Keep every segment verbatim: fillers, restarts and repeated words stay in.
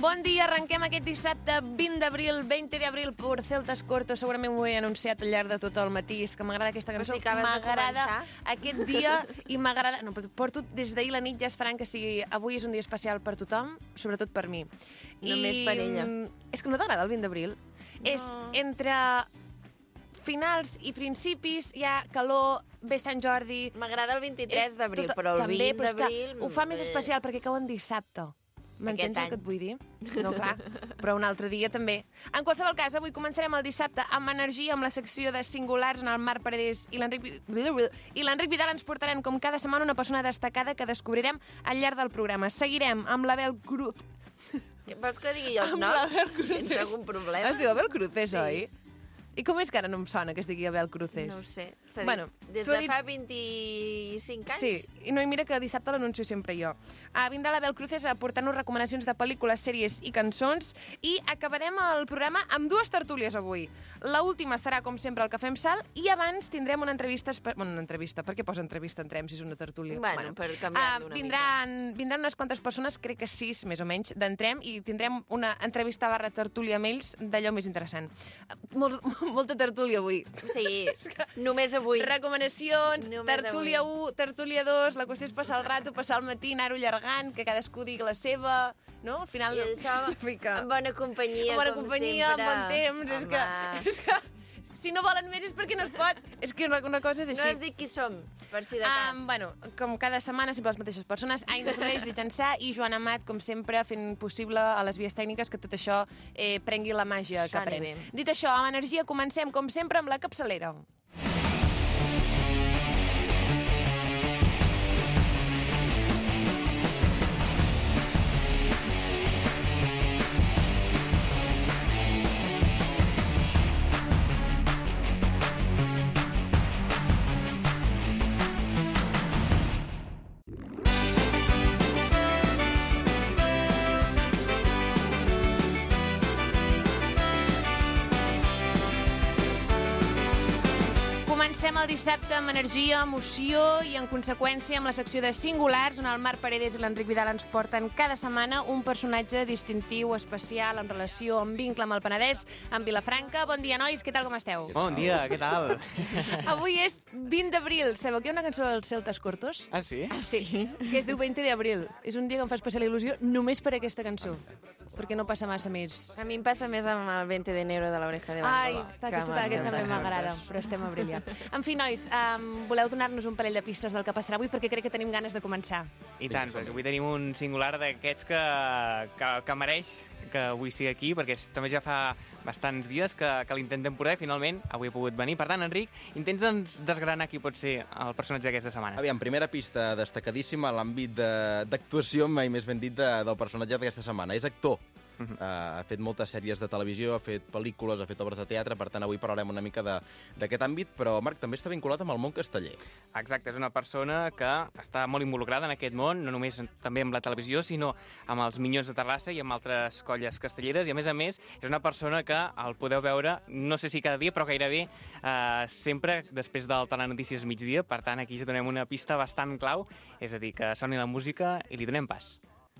Bon dia, arrenquem aquest dissabte vint d'abril, vint d'abril per Celtas Cortos. Segurament ho he anunciat al llarg de tot el matí, és que m'agrada aquesta cançó, O sigui que acabes de m'agrada començar. aquest dia i m'agrada... No, però porto des d'ahir la nit ja esperant que sigui... Avui és un dia especial per tothom, sobretot per mi. Només per ella. mm, És que no t'agrada el vint d'abril? És entre finals i principis, hi ha calor, ve Sant Jordi... M'agrada el vint-i-tres És d'abril, tot- però el també, vint però és que d'abril... ho fa més eh, especial perquè cau en dissabte. M'entens el any. que et vull dir? No, clar, però un altre dia també. En qualsevol cas, avui començarem el dissabte amb energia, amb la secció de singulars on el Marc Paredes i l'Enric i l'Enric Vidal ens portaran com cada setmana una persona destacada que descobrirem al llarg del programa. Seguirem amb l'Abel Cruz. Vols que digui jo els Amb noms? l'Abel Cruz. Tens algun problema? Es diu Abel Cruces, Sí. oi? I com és que ara no em sona que es digui Abel Cruces? No ho sé. S'ha dit Bueno, des s'ho he de dit- fa vint-i-cinc anys? Sí, i no, i mira que dissabte l'anuncio sempre jo. Uh, vindrà l'Abel Cruces aportant-nos recomanacions de pel·lícules, sèries i cançons i acabarem el programa amb dues tertúlies avui. La última serà, com sempre, el Cafè amb Sal i abans tindrem una entrevista... Espe... Bueno, una entrevista. Per què posa entrevista entrem si és una tertúlia? Bueno, per canviar-lo una vindran, vindran unes quantes persones, crec que sis, més o menys, d'entrem i tindrem una entrevista barra tertúlia amb ells d'allò més interessant. Uh, molt, molta tertúlia avui. Sí, només avui. Recomanacions, Només tertúlia avui. u, tertúlia dos, la qüestió és passar el rato, passar el matí, anar-ho allargant, que cadascú digui la seva, no? Al final... I això, una mica... en bona companyia, En bona com companyia, sempre. en bon temps, és que, Home. és que... Si no volen més és perquè no es pot. És que una, una cosa és No així. has dit qui som, per si de cas. Um, bueno, com cada setmana, sempre les mateixes persones, Aina Soleix, Lluís Ençà i Joan Amat, com sempre, fent possible a les vies tècniques que tot això eh, prengui la màgia que Soni pren. bé. Dit això, amb energia, comencem, com sempre, amb la capçalera. Comencem el dissabte amb energia, emoció i, en conseqüència, amb la secció de singulars, on el Marc Paredes i l'Enric Vidal ens porten cada setmana un personatge distintiu, especial, en relació, en vincle amb el Penedès, amb Vilafranca. Bon dia, nois, què tal, com esteu? Bon dia, què tal? Avui és vint d'abril. Sabeu que hi ha una cançó dels Celtas Cortos? Ah, sí? Sí, que es diu vint d'abril. És un dia que em fa especial il·lusió només per aquesta cançó, perquè no passa massa més. A mi em passa més amb el vint d'enero de l'Oreja de Van Ai, Gogh. aquesta, que amb aquest els també Celtas m'agrada, Cortos. però estem a brillar. En fi, nois, um, voleu donar-nos un parell de pistes del que passarà avui, perquè crec que tenim ganes de començar. I tant, perquè avui tenim un singular d'aquests que, que, que mereix que avui sigui aquí, perquè també ja fa bastants dies que, que l'intentem portar i finalment avui ha pogut venir. Per tant, Enric, intents doncs, desgranar qui pot ser el personatge d'aquesta setmana. Aviam, primera pista destacadíssima a l'àmbit de- d'actuació, mai més ben dit, de, del personatge d'aquesta setmana. És actor. Uh -huh. uh, ha fet moltes sèries de televisió, ha fet pel·lícules, ha fet obres de teatre, per tant, avui parlarem una mica de- d'aquest àmbit, però, Marc, també està vinculat amb el món casteller. Exacte, és una persona que està molt involucrada en aquest món, no només també amb la televisió, sinó amb els Minyons de Terrassa i amb altres colles castelleres, i a més a més és una persona que el podeu veure, no sé si cada dia, però gairebé eh, sempre després del Telenotícies migdia, per tant aquí ja donem una pista bastant clau, és a dir, que soni la música i li donem pas.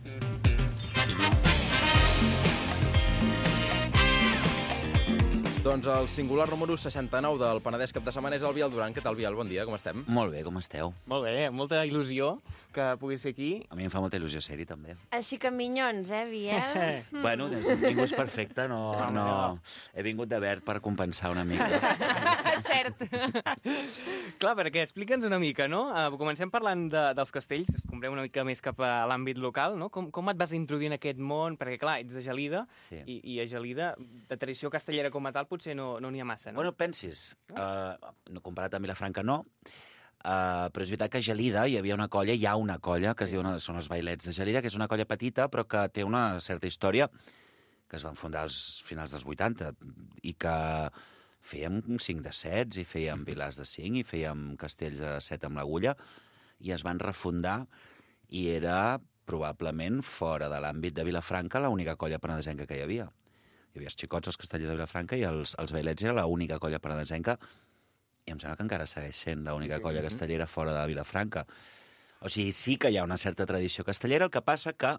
Doncs el singular número seixanta-nou del Penedès cap de setmana és el Biel Duran. Què tal, Biel? Bon dia, com estem? Molt bé, com esteu? Molt bé, molta il·lusió que pugui ser aquí. A mi em fa molta il·lusió ser-hi, també. Així que minyons, eh, Biel? Bueno, ningú és perfecte, no, no... He vingut de verd per compensar una mica. Cert. Clar, perquè explica'ns una mica, no? Uh, comencem parlant de, dels castells, comprem una mica més cap a l'àmbit local, no? Com, com et vas introduir en aquest món? Perquè, clar, ets de Gelida, Sí. i, i a Gelida, de tradició castellera com a tal, potser no n'hi no ha massa, no? Bueno, pensis, uh, no comparat amb Vilafranca, no, uh, però és veritat que a Gelida hi havia una colla, hi ha una colla, que es diu, són els Bailets de Gelida, que és una colla petita, però que té una certa història, que es van fundar als finals dels vuitanta, i que fèiem cinc de sets, i fèiem Vilars de cinc, i fèiem castells de set amb l'agulla, i es van refundar, i era probablement fora de l'àmbit de Vilafranca l'única colla penedesenca que hi havia. Hi havia els xicots, els castellers de Vilafranca, i els, els bailets era l'única colla penedesenca, i em sembla que encara segueix sent l'única Sí, colla mhm. castellera fora de Vilafranca. O sigui, sí que hi ha una certa tradició castellera, el que passa que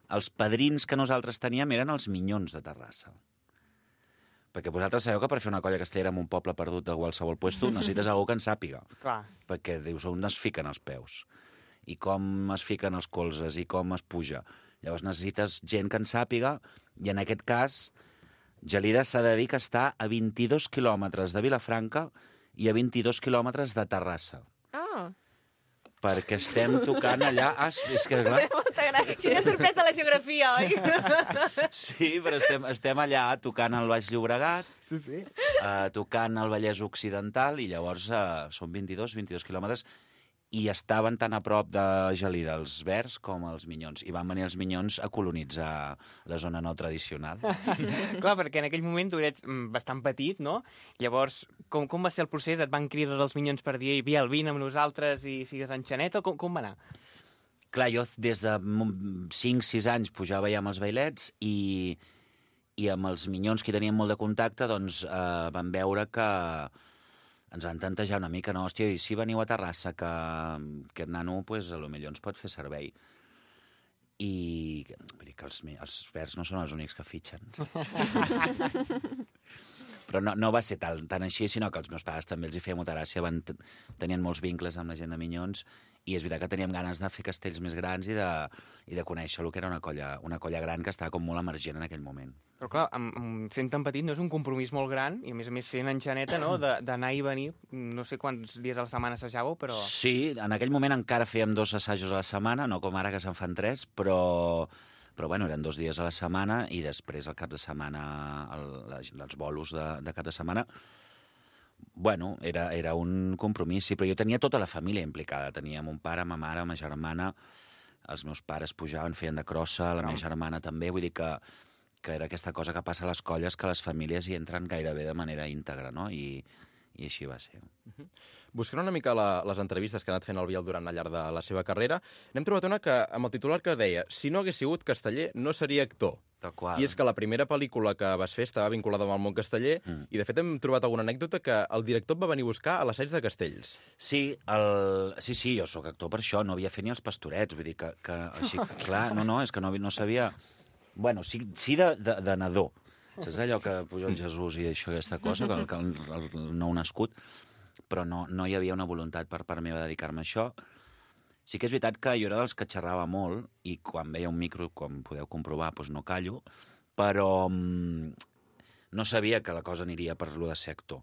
els padrins que nosaltres teníem eren els Minyons de Terrassa. Perquè vosaltres sabeu que per fer una colla castellera en un poble perdut de qualsevol puesto necessites algú que en sàpiga. Clar. Perquè dius, on es fiquen els peus? I com es fiquen els colzes? I com es puja? Llavors necessites gent que en sàpiga, i en aquest cas, Gelida s'ha de dir que està a vint-i-dos quilòmetres de Vilafranca i a vint-i-dos quilòmetres de Terrassa. Oh. Perquè estem tocant allà... Ah, és que, clar... Molta gràcia. Quina sorpresa la geografia, oi? Sí, però estem, estem allà tocant el Baix Llobregat, Sí, sí. eh, tocant el Vallès Occidental, i llavors eh, són vint-i-dos, vint-i-dos quilòmetres, i estaven tan a prop de Gelida els Verds com els Minyons. I van venir els Minyons a colonitzar la zona no tradicional. Clar, perquè en aquell moment tu eres mm, bastant petit, no? Llavors, com, com va ser el procés? Et van cridar els Minyons per dir, Biel, vine amb nosaltres i sigues enxaneta? Com, com va anar? Clar, jo des de cinc sis anys pujava ja amb els bailets i, i amb els Minyons, que tenien molt de contacte, doncs eh, van veure que ens van tantejar una mica, no? Hòstia, i si veniu a Terrassa, que aquest nano, pues, a lo millor ens pot fer servei. I vull dir que els, els Verds no són els únics que fitxen. Però no, no va ser tan, tan així, sinó que els meus pares també els hi feia molta gràcia, van, tenien molts vincles amb la gent de Minyons, i és veritat que teníem ganes de fer castells més grans i de, i de conèixer el que era una colla, una colla gran que estava com molt emergent en aquell moment. Però clar, amb, amb, sent tan petit no és un compromís molt gran, i a més a més sent enxaneta, no?, d'anar i venir, no sé quants dies a la setmana assajàveu, però... Sí, en aquell moment encara fèiem dos assajos a la setmana, no com ara que se'n fan tres, però... Però, bueno, eren dos dies a la setmana i després el cap de setmana, el, els bolos de, de cap de setmana, bueno, era, era un compromís, sí, però jo tenia tota la família implicada. Tenia mon pare, ma mare, ma germana, els meus pares pujaven, feien de crossa, la meva germana també, vull dir que, que era aquesta cosa que passa a les colles, que les famílies hi entren gairebé de manera íntegra, no? I, i així va ser. Uh-huh. Buscant una mica la, les entrevistes que ha anat fent el Biel durant al llarg de la seva carrera, n'hem trobat una que, amb el titular que deia «Si no hagués sigut casteller, no seria actor». Tal qual. I és que la primera pel·lícula que vas fer estava vinculada amb el món casteller mm. i, de fet, hem trobat alguna anècdota que el director et va venir a buscar a l'assaig de Castells. Sí, el... sí, sí, jo sóc actor per això, no havia fet ni els pastorets, vull dir que, que així, clar, no, no, és que no, no sabia... Bueno, sí, sí de, de, de nadó. Saps allò que puja el Jesús i això, aquesta cosa, que el, que el, el nou nascut, però no, no hi havia una voluntat per part meva de dedicar-me a això. Sí que és veritat que jo era dels que xerrava molt, i quan veia un micro, com podeu comprovar, doncs no callo, però mm, no sabia que la cosa aniria per lo de ser actor.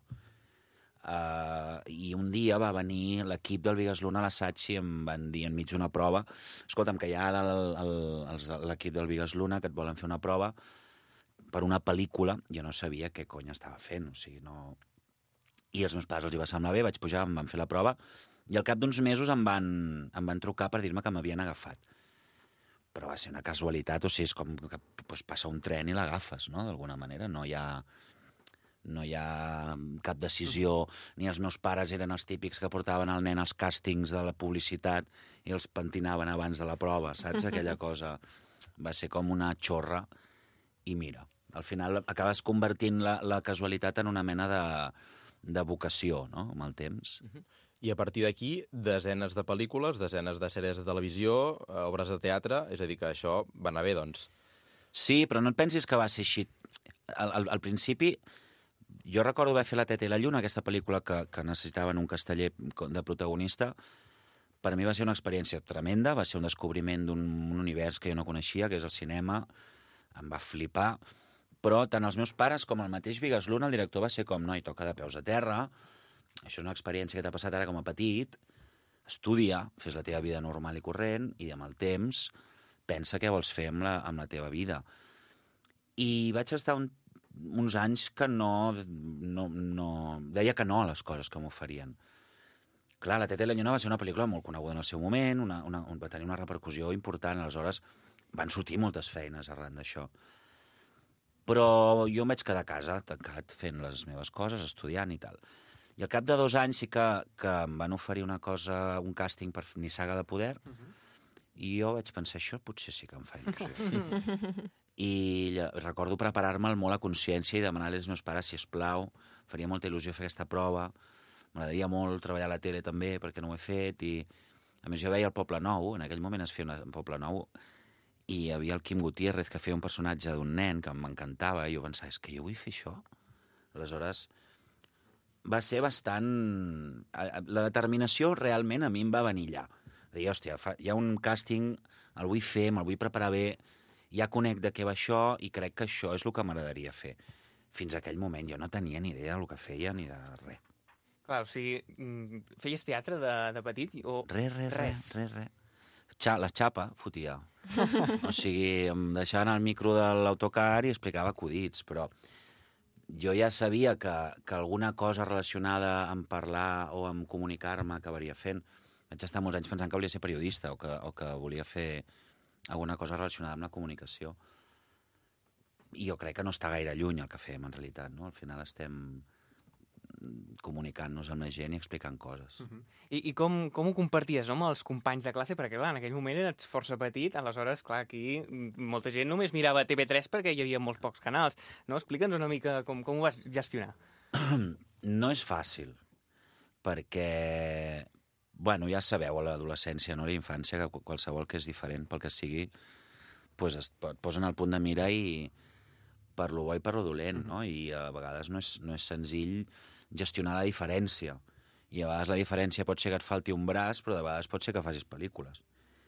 Uh, I un dia va venir l'equip del Bigasluna a l'assaig i em van dir enmig d'una prova, escolta'm, que hi ha l'equip del Bigasluna que et volen fer una prova per una pel·lícula. Jo no sabia què cony estava fent, o sigui, no... I els meus pares els hi va semblar bé, vaig pujar, em van fer la prova, i al cap d'uns mesos em van, em van trucar per dir-me que m'havien agafat. Però va ser una casualitat, o sigui, és com que pues, passa un tren i l'agafes, no?, d'alguna manera. No hi ha, no hi ha cap decisió, ni els meus pares eren els típics que portaven el nen als càstings de la publicitat i els pentinaven abans de la prova, saps? Aquella cosa va ser com una xorra, i mira, al final acabes convertint la, la casualitat en una mena de... de vocació, no?, amb el temps. Uh-huh. I a partir d'aquí, desenes de pel·lícules, desenes de sèries de televisió, obres de teatre, és a dir, que això va anar bé, doncs. Sí, però no et pensis que va ser així. Al, al, al principi, jo recordo haver fet La Teta i la Lluna, aquesta pel·lícula que, que necessitaven un casteller de protagonista. Per a mi va ser una experiència tremenda, va ser un descobriment d'un univers que jo no coneixia, que és el cinema, em va flipar. Però tant els meus pares com el mateix Bigasluna, el director va ser com, noi, toca de peus a terra, això és una experiència que t'ha passat ara com a petit, estudia, fes la teva vida normal i corrent, i amb el temps pensa què vols fer amb la, amb la teva vida. I vaig estar un, uns anys que no, no, no... deia que no a les coses que m'oferien. Clar, La Teta i la Lluna va ser una pel·lícula molt coneguda en el seu moment, una, una, va tenir una repercussió important, aleshores van sortir moltes feines arran d'això. Però jo em vaig quedar a casa, tancat, fent les meves coses, estudiant i tal. I al cap de dos anys sí que, que em van oferir una cosa, un càsting per Nissaga de Poder, uh-huh. I jo vaig pensar, això potser sí que em fa il·lusió. I recordo preparar-me'l molt a consciència i demanar-li als meus pares, si plau, faria molta il·lusió fer aquesta prova, m'agradaria molt treballar a la tele també, perquè no ho he fet, i a més jo veia el Poble Nou, en aquell moment es feia un Poble Nou, i hi havia el Quim Gutiérrez, que feia un personatge d'un nen que m'encantava, i jo pensava, és que jo vull fer això. Aleshores, va ser bastant... La determinació realment a mi em va venir allà. De dir, hòstia, fa... hi ha un càsting, el vull fer, me'l vull preparar bé, ja conec de què va això i crec que això és el que m'agradaria fer. Fins a aquell moment jo no tenia ni idea del que feia ni de res. Clar, o sigui, feies teatre de, de petit? O... Res, res, res. res, res. Xa, la xapa fotia. O sigui, em deixaven al micro de l'autocar i explicava acudits, però jo ja sabia que, que alguna cosa relacionada amb parlar o amb comunicar-me acabaria fent. Vaig estar molts anys pensant que volia ser periodista o que, o que volia fer alguna cosa relacionada amb la comunicació. I jo crec que no està gaire lluny el que fem, en realitat, no? Al final estem comunicant-nos amb la gent i explicant coses. Uh -huh. I, i com, com ho comparties, no, amb els companys de classe? Perquè, clar, en aquell moment eres força petit, aleshores, clar, aquí molta gent només mirava T V tres perquè hi havia molts pocs canals, no? Explica'ns una mica com, com ho vas gestionar. No és fàcil, perquè, bueno, ja sabeu, a l'adolescència, no a la infància, que qualsevol que és diferent pel que sigui, pues es posen al punt de mira i per lo bo i per lo dolent, no? I a vegades no és, no és senzill gestionar la diferència. I a vegades la diferència pot ser que et falti un braç, però de vegades pot ser que facis pel·lícules.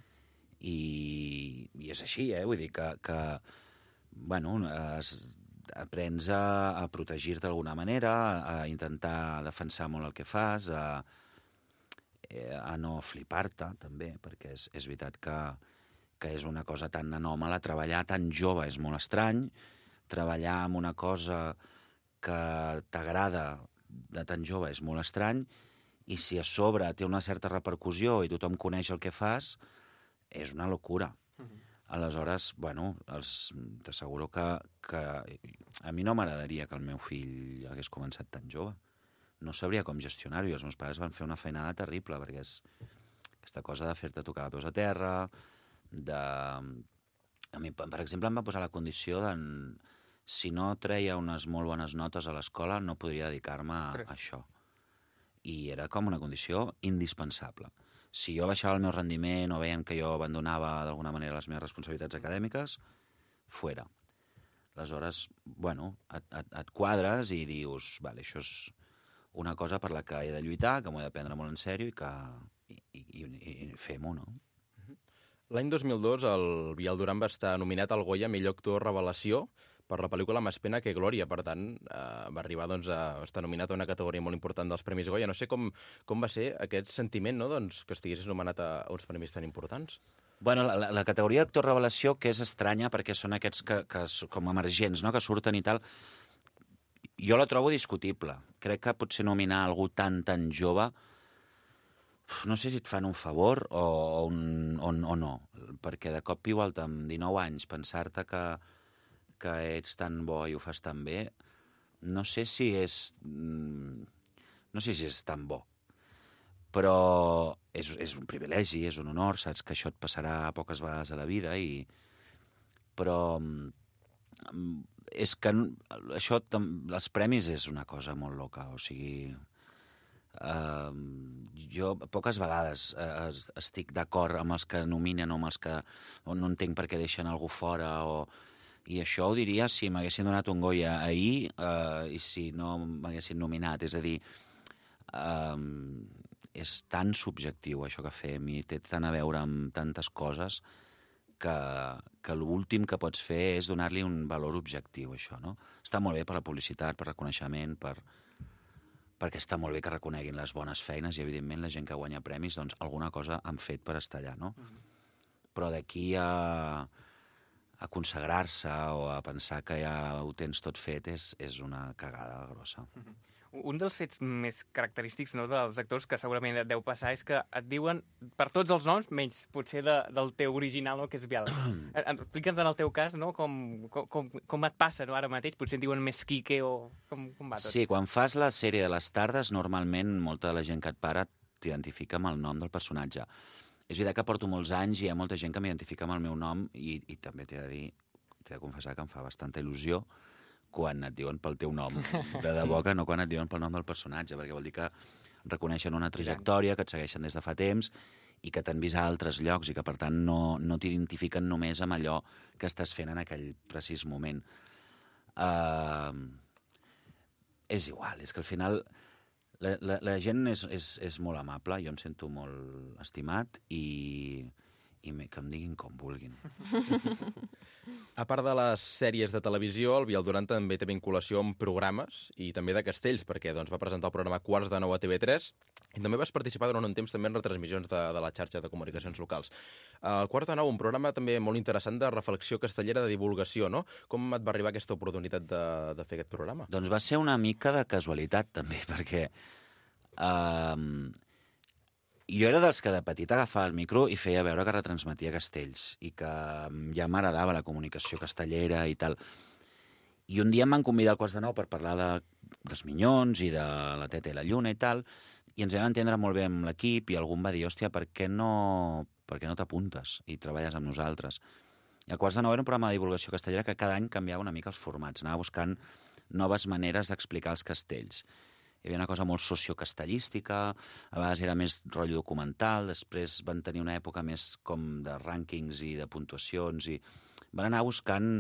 I, i és així, eh? Vull dir que, que bueno, es, aprens a, a protegir-te d'alguna manera, a intentar defensar molt el que fas, a, a no flipar-te, també, perquè és, és veritat que, que és una cosa tan anòmala. Treballar tan jove és molt estrany, treballar amb una cosa que t'agrada de tan jove és molt estrany, i si a sobre té una certa repercussió i tothom coneix el que fas, és una locura. Uh -huh. Aleshores, bueno, els, t'asseguro que, que a mi no m'agradaria que el meu fill hagués començat tan jove. No sabria com gestionar-ho, i els meus pares van fer una feinada terrible, perquè és aquesta cosa de fer-te tocar de peus a terra, de... A mi, per exemple, em va posar la condició de... Si no treia unes molt bones notes a l'escola, no podria dedicar-me a, a això. I era com una condició indispensable. Si jo baixava el meu rendiment o veien que jo abandonava d'alguna manera les meves responsabilitats acadèmiques, fuera. Aleshores, bueno, et, et, et quadres i dius, vale, això és una cosa per la que he de lluitar, que m'ho he de prendre molt en sèrio i que i, i, i fem-ho, no? L'any dos mil dos, el Biel Duran va estar nominat al Goya millor actor revelació per la pel·lícula Más pena que glòria. Per tant, eh, va arribar doncs, a estar nominat a una categoria molt important dels Premis Goya. No sé com, com va ser aquest sentiment, no?, doncs, que estiguessis nomenat a uns premis tan importants. Bueno, la, la categoria d'actor revelació, que és estranya perquè són aquests que, que com emergents, no?, que surten i tal, jo la trobo discutible. Crec que potser nominar algú tan, tan jove, no sé si et fan un favor o, o, un, o, o no, perquè de cop i volta amb dinou anys pensar-te que que ets tan bo i ho fas tan bé, no sé si és... no sé si és tan bo. Però és, és un privilegi, és un honor, saps que això et passarà poques vegades a la vida, i... però és que això, els premis és una cosa molt loca, o sigui... Uh, jo poques vegades uh, estic d'acord amb els que nominen o amb els que no entenc per què deixen algú fora, o... I això ho diria si m'haguessin donat un Goya ahir eh, i si no m'haguessin nominat. És a dir, eh, és tan subjectiu això que fem i té tant a veure amb tantes coses que, que l'últim que pots fer és donar-li un valor objectiu, això, no? Està molt bé per la publicitat, per reconeixement, per... perquè està molt bé que reconeguin les bones feines i, evidentment, la gent que guanya premis, doncs alguna cosa han fet per estar allà, no? Mm-hmm. Però d'aquí a... a consagrar-se o a pensar que ja ho tens tot fet és, és una cagada grossa. Uh-huh. Un dels fets més característics, no, dels actors que segurament et deu passar és que et diuen per tots els noms, menys potser de, del teu original, no, que és Biel. Explica'ns en el teu cas, no, com, com, com et passa, no, ara mateix? Potser et diuen més Quique o... Com, com va tot? Sí, quan fas la sèrie de les tardes, normalment molta de la gent que et para t'identifica amb el nom del personatge. És veritat que porto molts anys i hi ha molta gent que m'identifica amb el meu nom i, i també t'he de dir, t'he de confessar que em fa bastanta il·lusió quan et diuen pel teu nom, de debò que no quan et diuen pel nom del personatge, perquè vol dir que reconeixen una trajectòria, que et segueixen des de fa temps i que t'han vist a altres llocs i que, per tant, no, no t'identifiquen només amb allò que estàs fent en aquell precís moment. Uh, és igual, és que al final la, la, la gent és, és, és molt amable, jo em sento molt estimat i, i me, que em diguin com vulguin. A part de les sèries de televisió, el Biel Duran també té vinculació amb programes i també de castells, perquè doncs, va presentar el programa Quarts de Nou a T V tres i també vas participar durant un temps també en retransmissions de, de la xarxa de comunicacions locals. El Quarts de Nou, un programa també molt interessant de reflexió castellera, de divulgació, no? Com et va arribar aquesta oportunitat de, de fer aquest programa? Doncs va ser una mica de casualitat, també, perquè uh, jo era dels que de petit agafava el micro i feia veure que retransmetia castells i que ja m'agradava la comunicació castellera i tal. I un dia em van convidar al Quarts de Nou per parlar de, dels Minyons i de la Teta i la Lluna i tal, i ens vam entendre molt bé amb l'equip i algú em va dir, hòstia, per què no, per què no t'apuntes i treballes amb nosaltres? I el Quarts de Nou era un programa de divulgació castellera que cada any canviava una mica els formats, anava buscant noves maneres d'explicar els castells. Hi havia una cosa molt sociocastellística, a vegades era més rotllo documental, després van tenir una època més com de rànquings i de puntuacions, i van anar buscant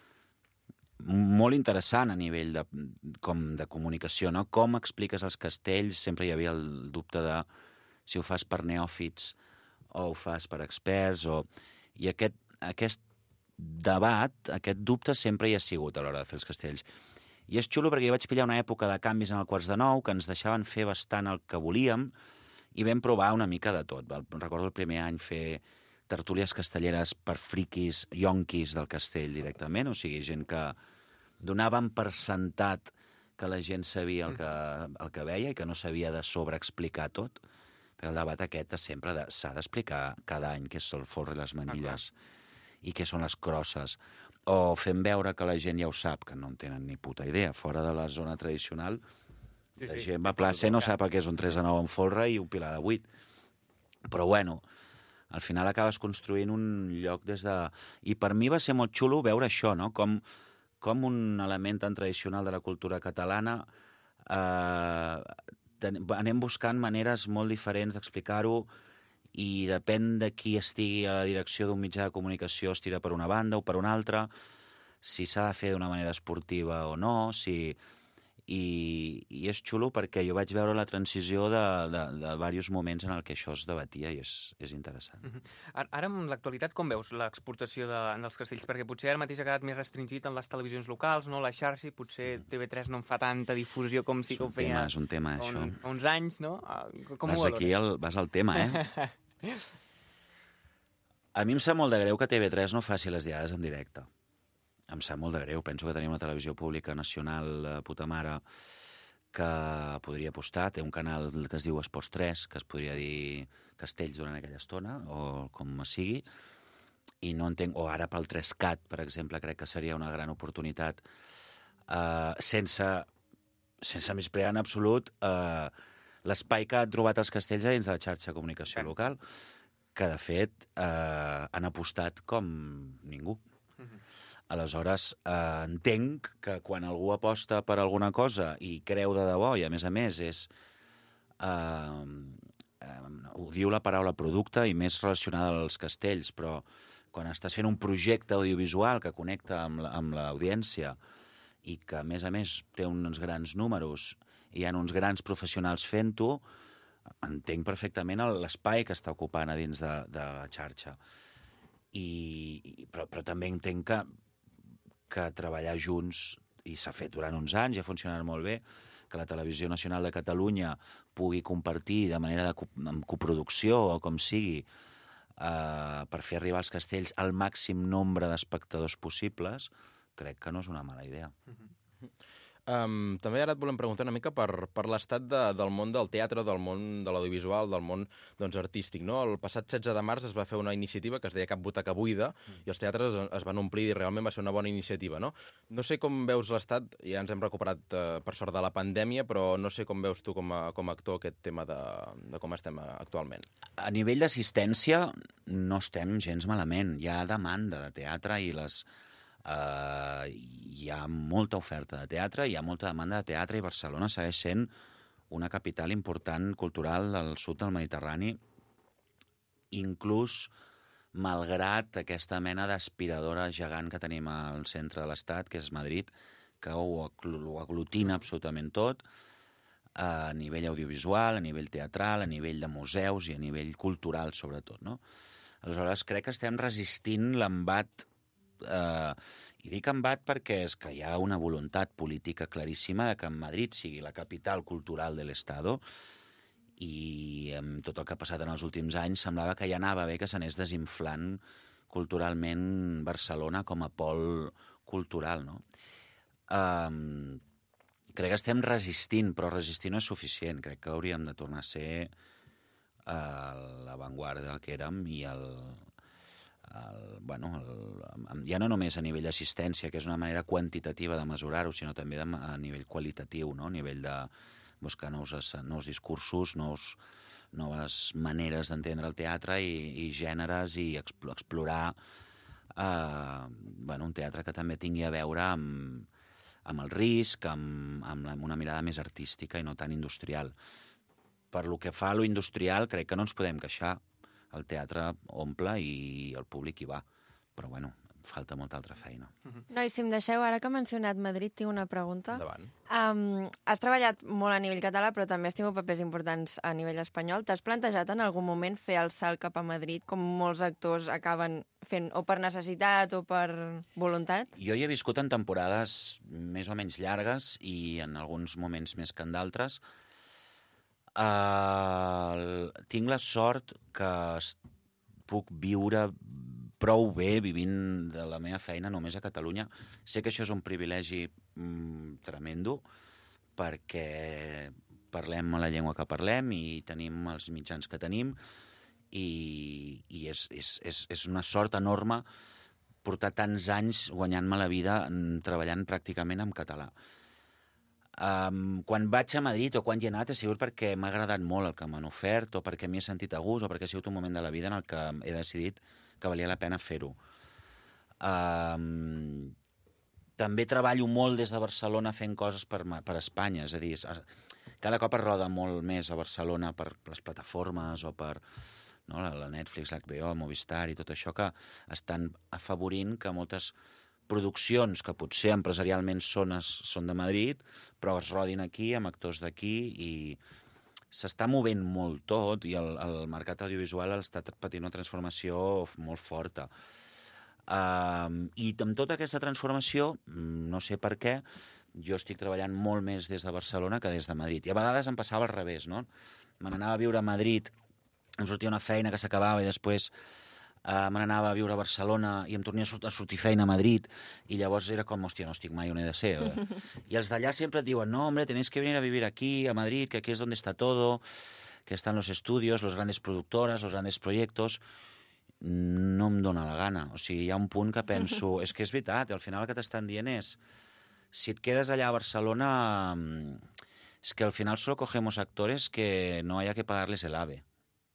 molt interessant a nivell de, com de comunicació, no? Com expliques els castells, sempre hi havia el dubte de si ho fas per neòfits o ho fas per experts, o... i aquest, aquest debat, aquest dubte sempre hi ha sigut a l'hora de fer els castells. I és xulo perquè jo vaig pillar una època de canvis en el Quarts de Nou que ens deixaven fer bastant el que volíem i vam provar una mica de tot. Recordo el primer any fer tertúlies castelleres per friquis, yonquis del castell directament, o sigui, gent que donaven per sentat que la gent sabia el que, el que veia i que no s'havia de sobreexplicar tot. Perquè el debat aquest sempre de, s'ha d'explicar cada any què és el folre i les manilles i què són les crosses. O fem veure que la gent ja ho sap, que no en tenen ni puta idea. Fora de la zona tradicional, sí, la sí, gent va a plaça i no sap el que és un tres de nou en folre i un pilar de vuit. Però bueno, al final acabes construint un lloc des de... I per mi va ser molt xulo veure això, no? Com, com un element tan tradicional de la cultura catalana eh, ten... anem buscant maneres molt diferents d'explicar-ho i depèn de qui estigui a la direcció d'un mitjà de comunicació es tira per una banda o per una altra, si s'ha de fer d'una manera esportiva o no, si... I, i és xulo perquè jo vaig veure la transició de, de, de diversos moments en el que això es debatia i és, és interessant. Uh-huh. Ara, en l'actualitat, com veus l'exportació de, dels castells? Perquè potser ara mateix ha quedat més restringit en les televisions locals, no? La xarxa, potser T V tres no en fa tanta difusió com sí que ho feia... Tema, és un tema, fa, això. Un, fa uns anys, no? Com vas ho aquí al, vas al tema, eh? A mi em sap molt de greu que T V tres no faci les diades en directe. Em sap molt de greu. Penso que tenim una televisió pública nacional de puta mare que podria apostar. Té un canal que es diu Esports tres, que es podria dir Castells durant aquella estona, o com sigui, i no entenc... O ara pel tres cat, per exemple, crec que seria una gran oportunitat, uh, sense, sense menysprear en absolut uh, l'espai que han trobat els Castells a dins de la xarxa de comunicació local, que, de fet, uh, han apostat com ningú. Aleshores, eh, entenc que quan algú aposta per alguna cosa i creu de debò, i a més a més és... Eh, eh, ho diu la paraula producte i més relacionada als castells, però quan estàs fent un projecte audiovisual que connecta amb, amb l'audiència i que, a més a més, té uns grans números i hi ha uns grans professionals fent-ho, entenc perfectament l'espai que està ocupant a dins de, de la xarxa. I, però, però també entenc que que treballar junts, i s'ha fet durant uns anys, i ha funcionat molt bé, que la Televisió Nacional de Catalunya pugui compartir de manera de co amb coproducció o com sigui, eh, per fer arribar als castells el màxim nombre d'espectadors possibles, crec que no és una mala idea. Mm-hmm. Um, també ara et volem preguntar una mica per, per l'estat de, del món del teatre, del món de l'audiovisual, del món doncs, artístic. No? El passat setze de març es va fer una iniciativa que es deia Cap butaca buida, mm. i els teatres es van omplir i realment va ser una bona iniciativa. No, no sé com veus l'estat, ja ens hem recuperat eh, per sort de la pandèmia, però no sé com veus tu com a, com a actor aquest tema de, de com estem actualment. A nivell d'assistència no estem gens malament. Hi ha demanda de teatre i les... Uh, hi ha molta oferta de teatre, hi ha molta demanda de teatre i Barcelona segueix sent una capital important cultural del sud del Mediterrani inclús malgrat aquesta mena d'aspiradora gegant que tenim al centre de l'Estat, que és Madrid, que ho, ho aglutina absolutament tot, a nivell audiovisual, a nivell teatral, a nivell de museus i a nivell cultural, sobretot, no? Aleshores, crec que estem resistint l'embat, eh, i dic embat perquè és que hi ha una voluntat política claríssima de que Madrid sigui la capital cultural de l'Estado, i amb tot el que ha passat en els últims anys semblava que ja anava bé que s'anés desinflant culturalment Barcelona com a pol cultural, no? Um, crec que estem resistint, però resistir no és suficient. Crec que hauríem de tornar a ser uh, l'avantguarda que érem i el, el, bueno, el, ja no només a nivell d'assistència, que és una manera quantitativa de mesurar-ho, sinó també de, a nivell qualitatiu, no? A nivell de buscar nous, nous discursos, nous, noves maneres d'entendre el teatre i, i gèneres i explorar eh, bueno, un teatre que també tingui a veure amb, amb el risc, amb, amb una mirada més artística i no tan industrial. Per lo que fa a lo industrial, crec que no ens podem queixar. El teatre omple i el públic hi va. Però, bueno, falta molta altra feina. No, i si em deixeu, ara que ha mencionat Madrid, tinc una pregunta. Endavant. Um, has treballat molt a nivell català, però també has tingut papers importants a nivell espanyol. T'has plantejat en algun moment fer el salt cap a Madrid, com molts actors acaben fent, o per necessitat o per voluntat? Jo hi he viscut en temporades més o menys llargues i en alguns moments més que en d'altres. Uh, tinc la sort que puc viure prou bé vivint de la meva feina només a Catalunya. Sé que això és un privilegi mm, tremendo perquè parlem la llengua que parlem i tenim els mitjans que tenim i, i és, és, és, és una sort enorme portar tants anys guanyant-me la vida treballant pràcticament en català. Um, quan vaig a Madrid o quan hi he anat ha sigut perquè m'ha agradat molt el que m'han ofert o perquè m'hi he sentit a gust o perquè ha sigut un moment de la vida en el que he decidit que valia la pena fer-ho. Um, també treballo molt des de Barcelona fent coses per, per Espanya, és a dir, cada cop es roda molt més a Barcelona per les plataformes o per no, la Netflix, l'H B O, el Movistar i tot això que estan afavorint que moltes produccions que potser empresarialment són, són de Madrid, però es rodin aquí amb actors d'aquí i s'està movent molt tot i el, el mercat audiovisual està patint una transformació molt forta. Um, I amb tota aquesta transformació, no sé per què, jo estic treballant molt més des de Barcelona que des de Madrid. I a vegades em passava al revés, no? Me n'anava a viure a Madrid, em sortia una feina que s'acabava i després uh, me n'anava a viure a Barcelona i em tornia a, sort a sortir feina a Madrid i llavors era com, hòstia, no estic mai on he de ser. I els d'allà sempre et diuen, no, hombre, tenéis que venir a vivir aquí, a Madrid, que aquí es donde está todo, que están los estudios, los grandes productoras, los grandes proyectos. No em dóna la gana. O sigui, hi ha un punt que penso, és que és veritat, al final el que t'estan dient és, si et quedes allà a Barcelona, és que al final solo cogemos actores que no haya que pagarles el AVE.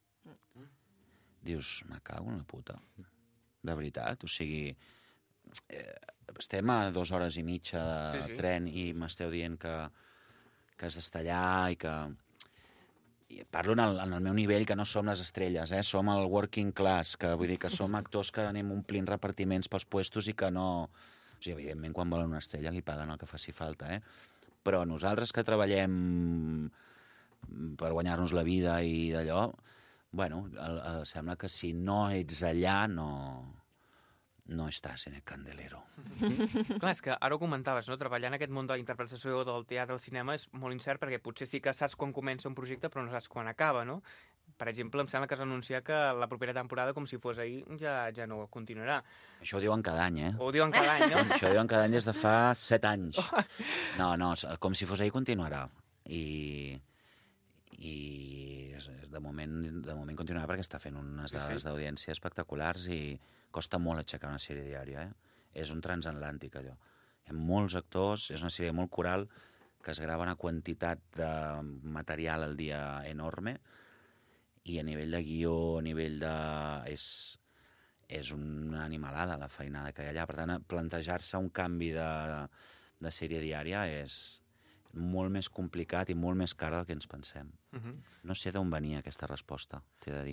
Dius, me cago en la puta. De veritat, o sigui, eh, estem a dues hores i mitja de sí, sí. tren i m'esteu dient que, que has d'estar allà i que... I parlo en el, en el meu nivell, que no som les estrelles, eh? Som el working class, que vull dir que som actors que anem omplint repartiments pels puestos i que no... O sigui, evidentment, quan volen una estrella li paguen el que faci falta, eh? Però nosaltres que treballem per guanyar-nos la vida i d'allò, bueno, el, el, sembla que si no ets allà no, no estàs en el candelero. Clar, és que ara ho comentaves, no? Treballar en aquest món de la interpretació del teatre al cinema és molt incert perquè potser sí que saps quan comença un projecte però no saps quan acaba, no? Per exemple, em sembla que has anunciat que la propera temporada, com si fos ahir, ja, ja no continuarà. Això ho diuen cada any, eh? Ho diuen cada any, no? Això ho diuen cada any des de fa set anys. No, no, com si fos ahir continuarà. I, i de, moment, de moment continuarà perquè està fent unes dades sí, sí. d'audiència espectaculars i costa molt aixecar una sèrie diària, eh? És un transatlàntic, allò. Hi ha molts actors, és una sèrie molt coral que es grava una quantitat de material al dia enorme i a nivell de guió, a nivell de... És, és una animalada la feinada que hi ha allà. Per tant, plantejar-se un canvi de, de sèrie diària és molt més complicat i molt més car del que ens pensem. Uh-huh. No sé d'on venia aquesta resposta, t'he de dir.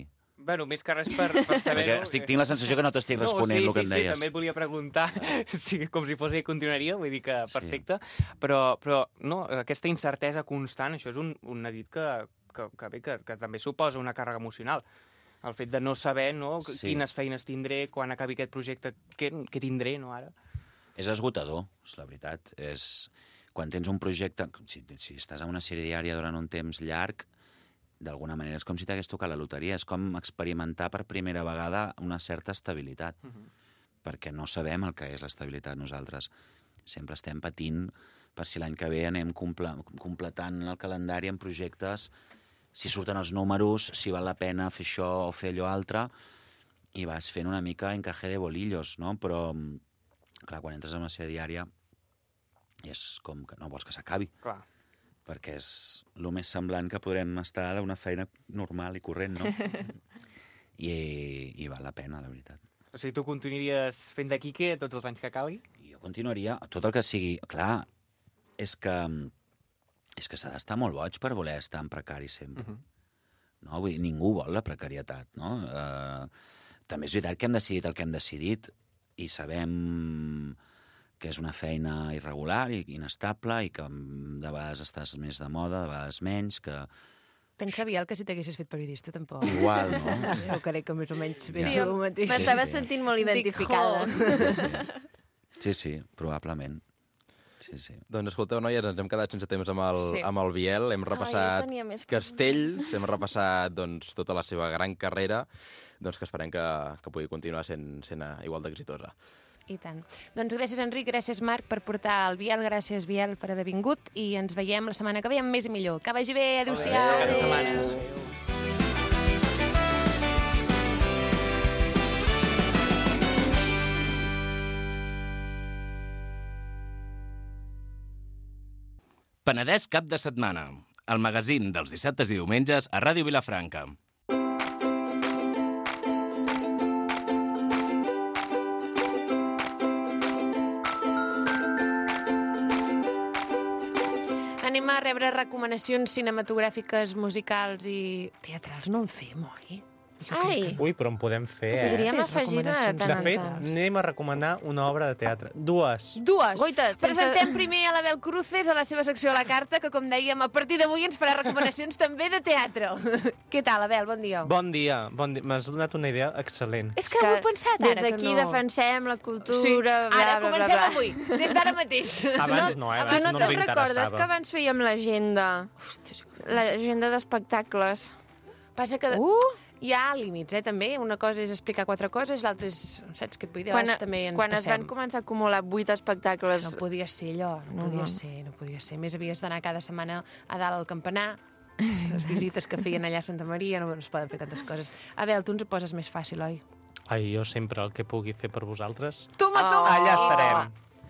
Bueno, més que res per, per saber-ho. Estic, tinc la sensació que no t'estic responent no, sí, el que sí, em deies. Sí, també et volia preguntar sí, com si fos i continuaria, vull dir que perfecte. Sí. Però, però no, aquesta incertesa constant, això és un, un neguit que, que, que, bé, que, que també suposa una càrrega emocional. El fet de no saber no, sí. quines feines tindré, quan acabi aquest projecte, què, què tindré no, ara. És esgotador, és la veritat. És... Quan tens un projecte... Si, si estàs a una sèrie diària durant un temps llarg, d'alguna manera és com si t'hagués tocat la loteria, és com experimentar per primera vegada una certa estabilitat, uh -huh. perquè no sabem el que és l'estabilitat nosaltres. Sempre estem patint per si l'any que ve anem comple completant el calendari en projectes, si surten els números, si val la pena fer això o fer allò altre, i vas fent una mica encaje de bolillos, no? Però, clar, quan entres en una sèrie diària és com que no vols que s'acabi. Clar. Perquè és el més semblant que podrem estar d'una feina normal i corrent, no? I, I val la pena, la veritat. O sigui, tu continuaries fent de Quique tots els anys que calgui? Jo continuaria tot el que sigui... Clar, és que és que s'ha d'estar molt boig per voler estar en precari sempre. Uh -huh. No? Vull dir, ningú vol la precarietat, no? Uh, també és veritat que hem decidit el que hem decidit i sabem que és una feina irregular i inestable i que de vegades estàs més de moda, de vegades menys, que... Pensa, Biel, que si t'haguessis fet periodista, tampoc. Igual, no? Jo crec que més o menys Sí, sí, el mateix. M'estava sentint molt identificada. Sí, sí, sí, probablement. Sí, sí. Doncs escolteu, noies, ens hem quedat sense temps amb el, Sí. amb el Biel. Hem repassat jo tenia més Castells, hem repassat doncs, tota la seva gran carrera, doncs que esperem que, que pugui continuar sent, sent igual d'exitosa. I tant. Doncs gràcies, Enric, gràcies, Marc, per portar el Biel, gràcies, Biel, per haver vingut, i ens veiem la setmana que ve amb més i millor. Que vagi bé, adéu-siau. Cada Adéu. setmana. Penedès cap de setmana, el magazín dels dissabtes i diumenges a Ràdio Vilafranca. Anem a rebre recomanacions cinematogràfiques, musicals i teatrals. No en fem, oi? Ai, Ui, però en podem fer, eh? podríem Fer afegir de recomanacions. tant De en fet, tant. anem a recomanar una obra de teatre. Dues. Dues. Goita, sense- Presentem primer a l'Abel Cruces a la seva secció a la carta, que, com dèiem, a partir d'avui ens farà recomanacions també de teatre. Què tal, Abel? Bon dia. Bon dia. Bon dia. M'has donat una idea excel·lent. És que ho he pensat ara, Des d'aquí que no... defensem la cultura, Sí, bla, ara bla, bla, comencem bla. avui, des d'ara mateix. Abans no, eh? Tu Abans no no te'n ens recordes interessava. que abans fèiem l'agenda? L'agenda d'espectacles. Passa que Uh! hi ha límits, eh, també. Una cosa és explicar quatre coses, l'altra és... Saps què et vull dir? A Quan, vegades també ens quan es passem. van començar a acumular vuit espectacles... No podia ser allò, no, No, podia no. ser, no podia ser. A més, havies d'anar cada setmana a dalt al campanar, les visites que feien allà a Santa Maria, no, no es poden fer tantes coses. Abel, tu ens ho poses més fàcil, oi? Ai, jo sempre el que pugui fer per vosaltres. Toma, Oh. toma! Allà estarem.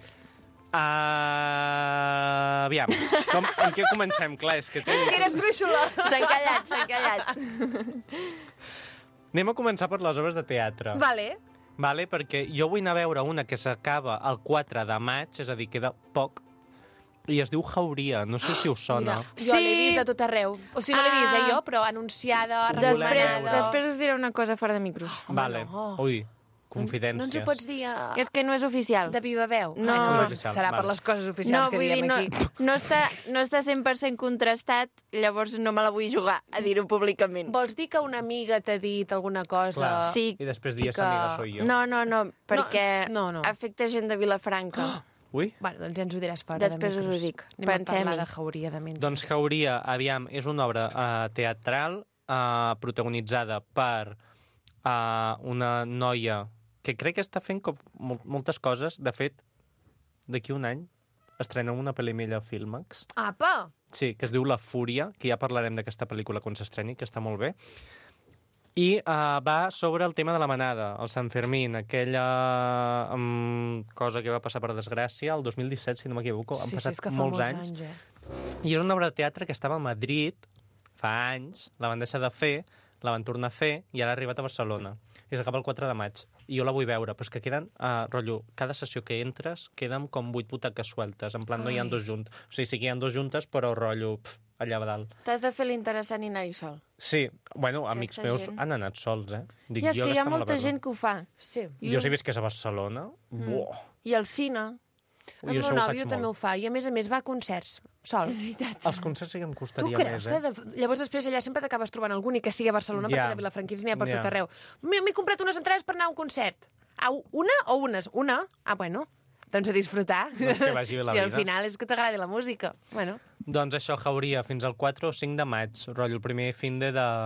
Uh, aviam, com, en què comencem? Clar, és que té... Que eres brúixola! S'han callat, s'han callat. Anem a començar per les obres de teatre. Vale. Vale, perquè jo vull anar a veure una que s'acaba el quatre de maig, és a dir, queda poc, i es diu Jauria, no sé si us sona. Mira, jo l'he Sí. vist a tot arreu. O sigui, no l'he vist, eh, jo, però anunciada, Després, recomanada... després us diré una cosa fora de micros. Vale, no. ui, confidències. No ens ho pots dir a... És que no és oficial. de viva veu? No. Ai, No és no oficial, serà vale. per les coses oficials No, que vull dir, diem no, aquí. no, està, no està cent per cent contrastat, llavors no me la vull jugar a dir-ho públicament. Vols dir que una amiga t'ha dit alguna cosa? Clar. Sí. I després I dies que- amiga soy jo. No, no, no, perquè no, no. afecta gent de Vilafranca. Ui. Bueno, doncs ja ens ho diràs fora Després de us ho micros. dic. Anem a Pensem-hi. parlar de Jauria de mentre. Doncs Jauria, aviam, és una obra uh, teatral uh, protagonitzada per uh, una noia que crec que està fent com mol moltes coses. De fet, d'aquí un any estrena una pel·li amb ella a Filmax. Apa! Sí, que es diu La Fúria, que ja parlarem d'aquesta pel·lícula quan s'estreni, que està molt bé. I uh, va sobre el tema de la manada, el Sant Fermín, aquella um, cosa que va passar per desgràcia el dos mil disset, si no m'equivoco. Han sí, sí, passat és que fa molts, molts anys. anys eh? I és una obra de teatre que estava a Madrid fa anys, la van deixar de fer, la van tornar a fer i ara ha arribat a Barcelona. I s'acaba el quatre de maig. I jo la vull veure, però és que queden, uh, rotllo, cada sessió que entres queden com vuit butaques sueltes, en plan no hi ha Ai. dos junts. O sigui, sí que hi ha dos juntes, però rotllo, pf, allà a dalt. T'has de fer l'interessant i anar-hi sol. Sí, bueno, amics Aquesta meus gent. han anat sols, eh? Dic, I és jo que hi ha aquesta me la molta perdo. gent que ho fa. Sí. Jo si visqués a Barcelona, mm. buah, I al cine. El jo meu això ho nòvio faig també ho molt. fa, i a més a més va a concerts, sol. És veritat. Els concerts sí que em Tu costaria creus més, que... eh? De... Llavors després allà sempre t'acabes trobant algú ni que sigui a Barcelona, Ja. perquè de Vilafranquins n'hi ha per Ja. tot arreu. M'he m'he comprat unes entrades per anar a un concert. Ah, una o unes? Una? Ah, bueno, doncs a disfrutar. Doncs que vagi bé la si al vida. final és que t'agradi la música. Bueno. Doncs això, Jauria, fins al quatre o cinc de maig, rotllo, el primer fin de, de,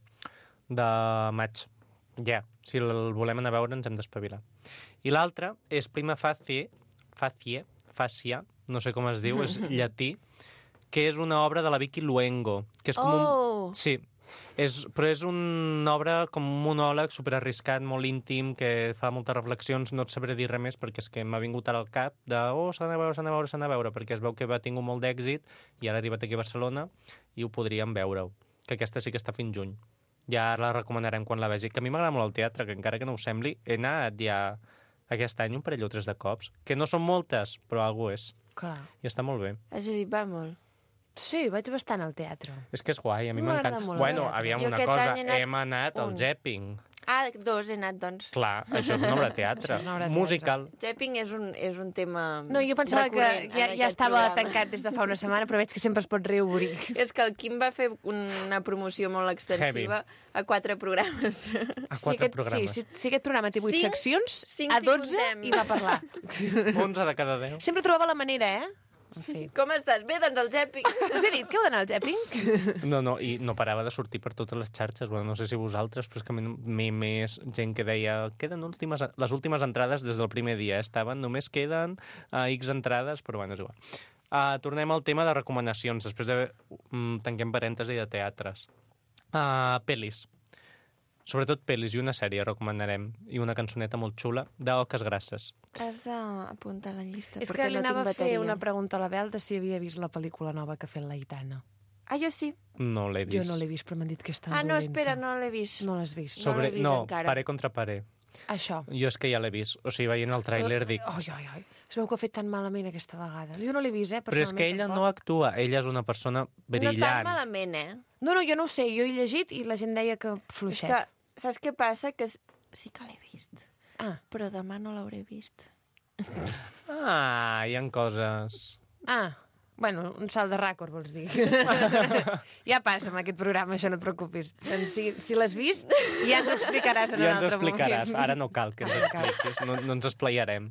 de maig. Ja, si el volem anar a veure ens hem d'espavilar. I l'altre és Prima Facie, Facie, Fàcia, no sé com es diu, és llatí, que és una obra de la Vicky Luengo, que és com Oh! un... Sí, és, però és una obra com un monòleg superarriscat, molt íntim, que fa moltes reflexions, no et sabré dir res més perquè és que m'ha vingut ara al cap de oh, s'ha d'anar a veure, s'ha d'anar a veure, s'ha d'anar a veure, perquè es veu que va tingut molt d'èxit i ara ha arribat aquí a Barcelona i ho podríem veure, que aquesta sí que està fins juny. Ja la recomanarem quan la vegi, que a mi m'agrada molt el teatre, que encara que no ho sembli, he anat ja aquest any un parell o tres de cops, que no són moltes, però algú és, Clar. i està molt bé. La Judit va molt. Sí, vaig bastant al teatre. És que és guai, a mi M'agrada m'encanta. molt el Bueno, teatre. aviam Jo una aquest cosa, any he anat hem anat al un. Jepping. Ah, dos he anat, doncs. Clar, això és una obra de teatre. Això és una obra de teatre. Musical. Zapping és un, és un tema No, jo pensava que recurrent en ja, ja aquest estava programa. tancat des de fa una setmana, però veig que sempre es pot reobrir. És que el Quim va fer una promoció molt extensiva a quatre programes. A Si quatre aquest, programes. sí, si, si aquest programa té vuit Cinc- seccions, cinc a si dotze comptem. hi va parlar. onze de cada deu. Sempre trobava la manera, eh? En fi. Com estàs? Bé, doncs el Zapping. Us he dit que heu d'anar al Zapping? No, no, i no parava de sortir per totes les xarxes. Bueno, no sé si vosaltres, però és que m'he més gent que deia queden últimes, les últimes entrades des del primer dia. Estaven, només queden uh, X entrades, però bueno, és igual. Uh, tornem al tema de recomanacions, després de um, tanquem parèntesi de teatres. Uh, pel·lis. Sobretot pel·lis i una sèrie recomanarem, i una cançoneta molt xula d'Oques Grasses. Has d'apuntar la llista, És que perquè li no tinc anava a fer bateria. una pregunta a la Bel de si havia vist la pel·lícula nova que ha fet l'Aitana. Ah, jo sí. No l'he Jo vist. no l'he vist, però m'han dit que és tan Ah, no, dolenta. espera, no l'he vist. No l'has vist. No Sobre... l'he vist no, encara. paré contra paré. Això. Jo és que ja l'he vist. O sigui, veient el tràiler dic... Ai, ai, ai. Es veu que ha fet tan malament aquesta vegada. Jo no l'he vist, eh, Però és que personalment, ella tampoc. no actua, ella és una persona No tan brillant. malament, eh? No, no, jo no ho sé. Jo he llegit i la gent deia que És fluixet. que, saps què passa? Que s- sí que l'he vist, Ah, però demà no l'hauré vist. Ah, hi ha coses... ah. Bueno, un salt de rècord, vols dir. Ja passa amb aquest programa, això no et preocupis. Doncs si, si l'has vist, ja ens ho explicaràs en Ja un ens ho altre explicaràs. moment. Ara no cal que ens ho expliquis. No, no ens esplaiarem.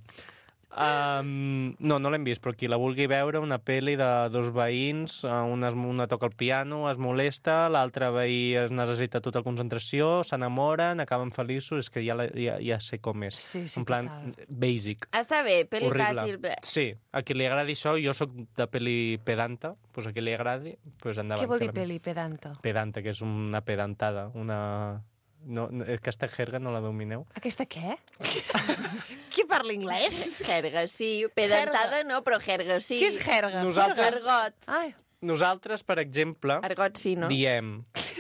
Um, no, no l'hem vist, però qui la vulgui veure, una pel·li de dos veïns, eh, una, es- una toca el piano, es molesta, l'altre veí es necessita tota la concentració, s'enamoren, acaben feliços, és que ja, la, ja, ja sé com és. Sí, sí, en plan, total. basic. Està bé, pel·li Horrible. fàcil. Bé. Sí, a qui li agradi això, jo sóc de pel·li pedanta, doncs a qui li agradi, doncs endavant. Què vol dir que la- peli pedanta? Pedanta, que és una pedantada, una... No, no, aquesta jerga no la domineu? Aquesta què? Qui parla anglès? Jerga, sí. Pedantada no, però jerga, sí. Què és jerga? Nosaltres- Argot. Ai, Nosaltres, per exemple, Argot sí, no? diem...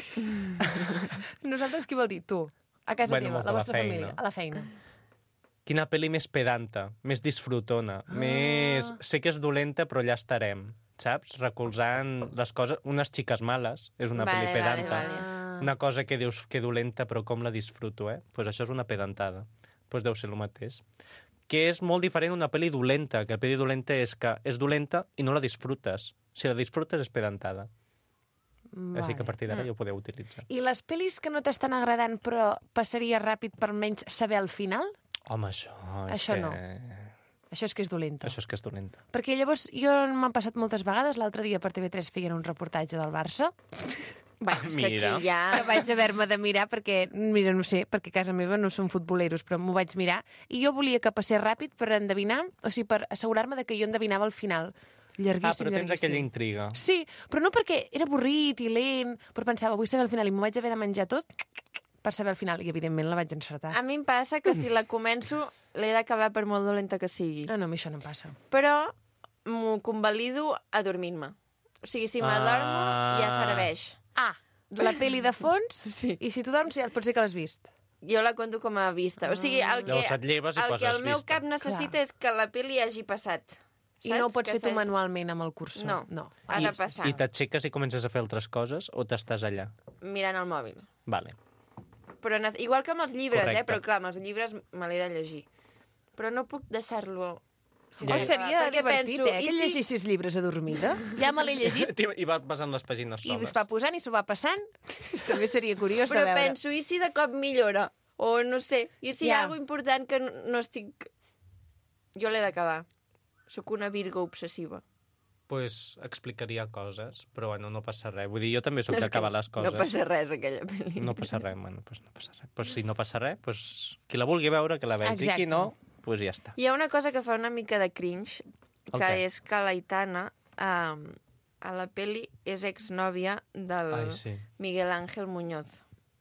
nosaltres qui vol dir? Tu. A casa Bueno, teva, molts la a la vostra feina. família, a la feina. Quina pel·li més pedanta, més disfrutona, ah. més... Sé que és dolenta, però allà estarem, saps? Recolzant les coses... Unes xiques males, és una Vale, pel·li vale, pedanta. vale. Una cosa que dius que dolenta, però com la disfruto, eh? Doncs pues això és una pedantada. Doncs pues deu ser el mateix. Que és molt diferent una pel·li dolenta, que la pel·li dolenta és que és dolenta i no la disfrutes. Si la disfrutes és pedantada. Vale. Així que a partir d'ara ja ho podeu utilitzar. I les pel·lis que no t'estan agradant però passaria ràpid per almenys saber el final? Home, això... És Això que... no. Això és que és dolenta. Això és que és dolenta. Perquè llavors jo m'han passat moltes vegades, l'altre dia per T V tres feien un reportatge del Barça, Bueno, és que Mira. aquí ja... que vaig haver-me de mirar perquè, mira, no sé, perquè a casa meva no són futboleros, però m'ho vaig mirar, i jo volia que passés ràpid per endevinar, o sigui, per assegurar-me de que jo endevinava el final. Llarguíssim, Ah, però tens llarguíssim. aquella intriga. Sí, però no perquè era avorrit i lent, però pensava, vull saber el final, i m'ho vaig haver de menjar tot per saber el final, i evidentment la vaig encertar. A mi em passa que si la començo l'he d'acabar per molt dolenta que sigui. Ah, no, a mi això no em passa. Però m'ho convalido adormint-me. O sigui, si m'adormo, Ah. ja serveix. Ah, la peli de fons, Sí. i si tu dorms ja pots dir que l'has vist. Jo la conto com a vista. O sigui, el que, Llavors et lleves i el, que poses el meu vista. cap necessita és que la peli hagi passat. I no ho Saps? pots Que fer tu s'ha- manualment amb el cursor. No. no. Ha I, de passar. I t'aixeques i comences a fer altres coses o t'estàs allà? Mirant el mòbil. Vale. Però ne- igual que amb els llibres, Correcte. eh? Però clar, amb els llibres me l'he de llegir. Però no puc deixar-lo... Ja, oh, seria perquè divertit, penso, eh? Que i si- llegissis llibres adormida. Ja me l'he llegit I va passant les pàgines i soles. es va posant i s'ho va passant. També seria curiós Però de veure. penso, i si de cop millora? O no sé, i si hi Ja. ha alguna important que no, no estic... Jo l'he d'acabar. Sóc una Virgo obsessiva. Pues explicaria coses, però bueno, no passa res. Vull dir, jo també sóc No, és d'acabar que les coses. No passa res, aquella pel·li. No passa res, bueno, pues no passa res. Pues si no passa res, pues qui la vulgui veure, que la vegi. Exacte. Qui no, pues ja està. Hi ha una cosa que fa una mica de cringe, El que què? és que l'Aitana, um, a la peli, és exnòvia del Ai, sí. Miguel Ángel Muñoz,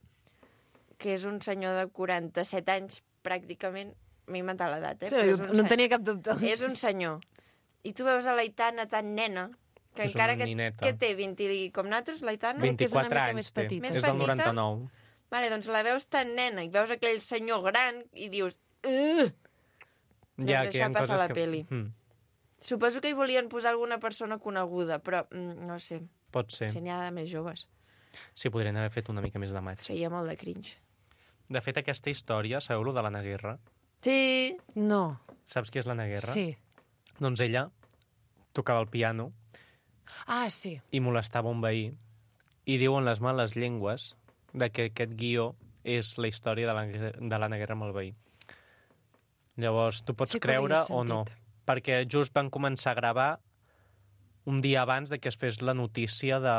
que és un senyor de quaranta-set anys, pràcticament. M'he inventat l'edat, eh? Sí, Però és no un en se- tenia cap dubte. És un senyor. I tu veus a l'Aitana tan nena, que És encara una que, nineta. que té vint i com nosaltres, l'Aitana? que és una vint-i-quatre mica anys més té. petita. Més És del petita? noranta-nou. Vale, doncs la veus tan nena i veus aquell senyor gran i dius... Uh! Ja, Doncs que hi ha això passa coses a la que... peli. Mm, Suposo que hi volien posar alguna persona coneguda, però mm, no sé, pot ser. si n'hi ha de més joves. Sí, podrien haver fet una mica més de maig. Feia molt de cringe. De fet, aquesta història, sabeu lo de l'Anna Guerra? Sí, No. Saps qui és l'Anna Guerra? Sí. Doncs ella tocava el piano Ah, sí. i molestava un veí i diuen les males llengües de que aquest guió és la història de l'Anna de l'Anna Guerra amb el veí. Llavors, tu pots Sí que ho havia creure o no, sentit. perquè just van començar a gravar un dia abans de que es fes la notícia de,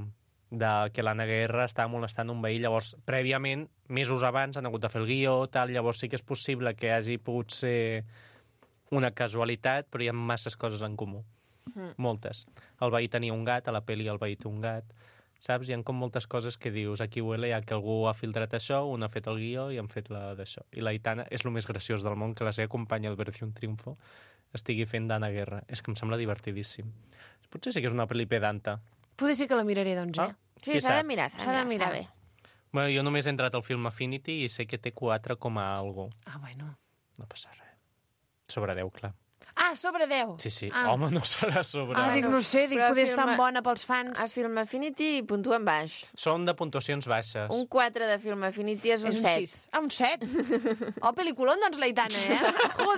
de que l'Anna Guerra estava molestant un veí. Llavors, prèviament, mesos abans, han hagut de fer el guió, tal, llavors sí que és possible que hagi pogut ser una casualitat, però hi ha masses coses en comú. Mm. Moltes. El veí tenia un gat, a la pel·li el veí té un gat, saps? Hi ha com moltes coses que dius, aquí huele ja que algú ha filtrat això, un ha fet el guió i han fet la d'això. I l'Aitana és el més graciós del món, que la seva companya d'Operació Triunfo estigui fent d'Anna Guerra. És que em sembla divertidíssim. Potser sí que és una pel·li pedanta. Poder ser que la miraré, doncs, eh? Ah, sí, qui s'ha de sap? mirar, s'ha S'ha de de mirar. mirar. Està bé. Bueno, jo només he entrat al film Affinity i sé que té quatre coma algo. Ah, bueno. No passa res. Sobre deu, clar. Ah, sobre deu. Sí, sí. Ah. Home, no serà sobre... Ah, dic, no sé, dic, Però poder estar filma- bona pels fans. A Film Affinity puntuen baix. Són de puntuacions baixes. Un quatre de Film Affinity és un És un set. sis. Ah, un set? Oh, pel·liculón, doncs, l'Aitana, eh?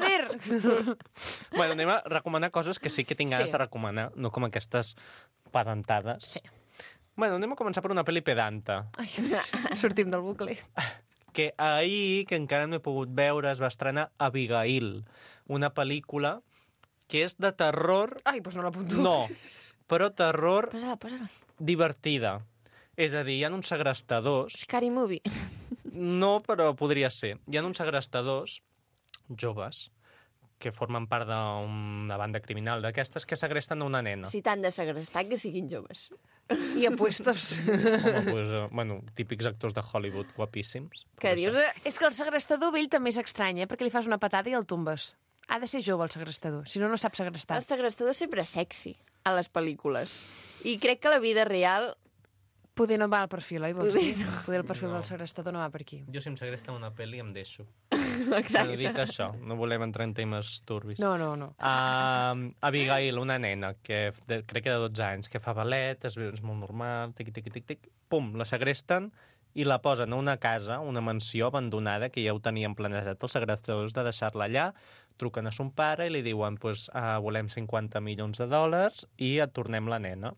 Joder! Bueno, anem a recomanar coses que sí que tinc ganes Sí. de recomanar, no com aquestes pedantades. Sí. Bueno, anem a començar per una pel·li pedanta, Ai, sortim del bucle. que ahir, que encara no he pogut veure, es va estrenar Abigail, una pel·lícula que és de terror... Ai, doncs no l'apunto. No, però terror Posa-la, posa-la. divertida. És a dir, hi ha uns segrestadors... Scary Movie. No, però podria ser. Hi ha uns segrestadors joves que formen part d'una banda criminal d'aquestes que segresten una nena. Si t'han de segrestar, que siguin joves. I apuestos. Home, pues, eh, bueno, típics actors de Hollywood guapíssims. Què Però dius? això- Eh? És que el segrestador vell també és estrany, eh? Perquè li fas una patada i el tombes. Ha de ser jove, el segrestador. Si no, no sap segrestar. El segrestador sempre és sexy a les pel·lícules. I crec que la vida real... Poder no va al perfil, oi? Vols Poder dir? Poder el perfil No. del segrestador no va per aquí. Jo si em segresten una pel·li em deixo. Exacte. He dit això, no volem entrar en temes turbis. No, no, no. Uh, Abigail, una nena, que de, crec que de dotze anys, que fa ballet, es veu, és molt normal, tic, tic, tic, tic, pum, la segresten i la posen a una casa, una mansió abandonada, que ja ho tenien planejat els segrestadors de deixar-la allà, truquen a son pare i li diuen pues, uh, volem cinquanta milions de dòlars i et tornem la nena.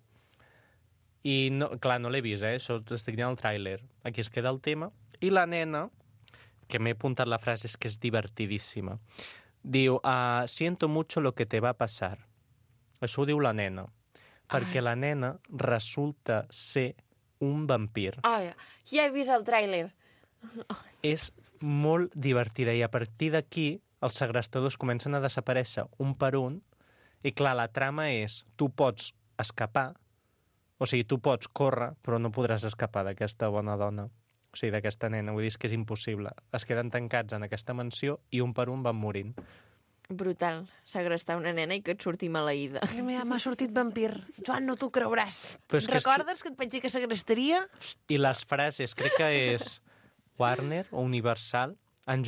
I, no, clar, no l'he vist, eh? Això estic dient el tràiler. Aquí es queda el tema. I la nena, que m'he apuntat la frase, és que és divertidíssima. Diu, uh, siento mucho lo que te va a pasar. Això ho diu la nena. Perquè la nena resulta ser un vampir. Ai, ja he vist el tràiler. És molt divertida i a partir d'aquí els segrestadors comencen a desaparèixer un per un i clar, la trama és tu pots escapar, o sigui, tu pots córrer, però no podràs escapar d'aquesta bona dona, o sigui, d'aquesta nena. Vull dir, és que és impossible. Es queden tancats en aquesta mansió i un per un van morint. Brutal, segrestar una nena i que et surti maleïda. Ai, M'ha m'ha sortit vampir. Joan, no t'ho creuràs. Però és que és Recordes que et vaig dir que segrestaria? I les frases, crec que és Warner o Universal, han jugat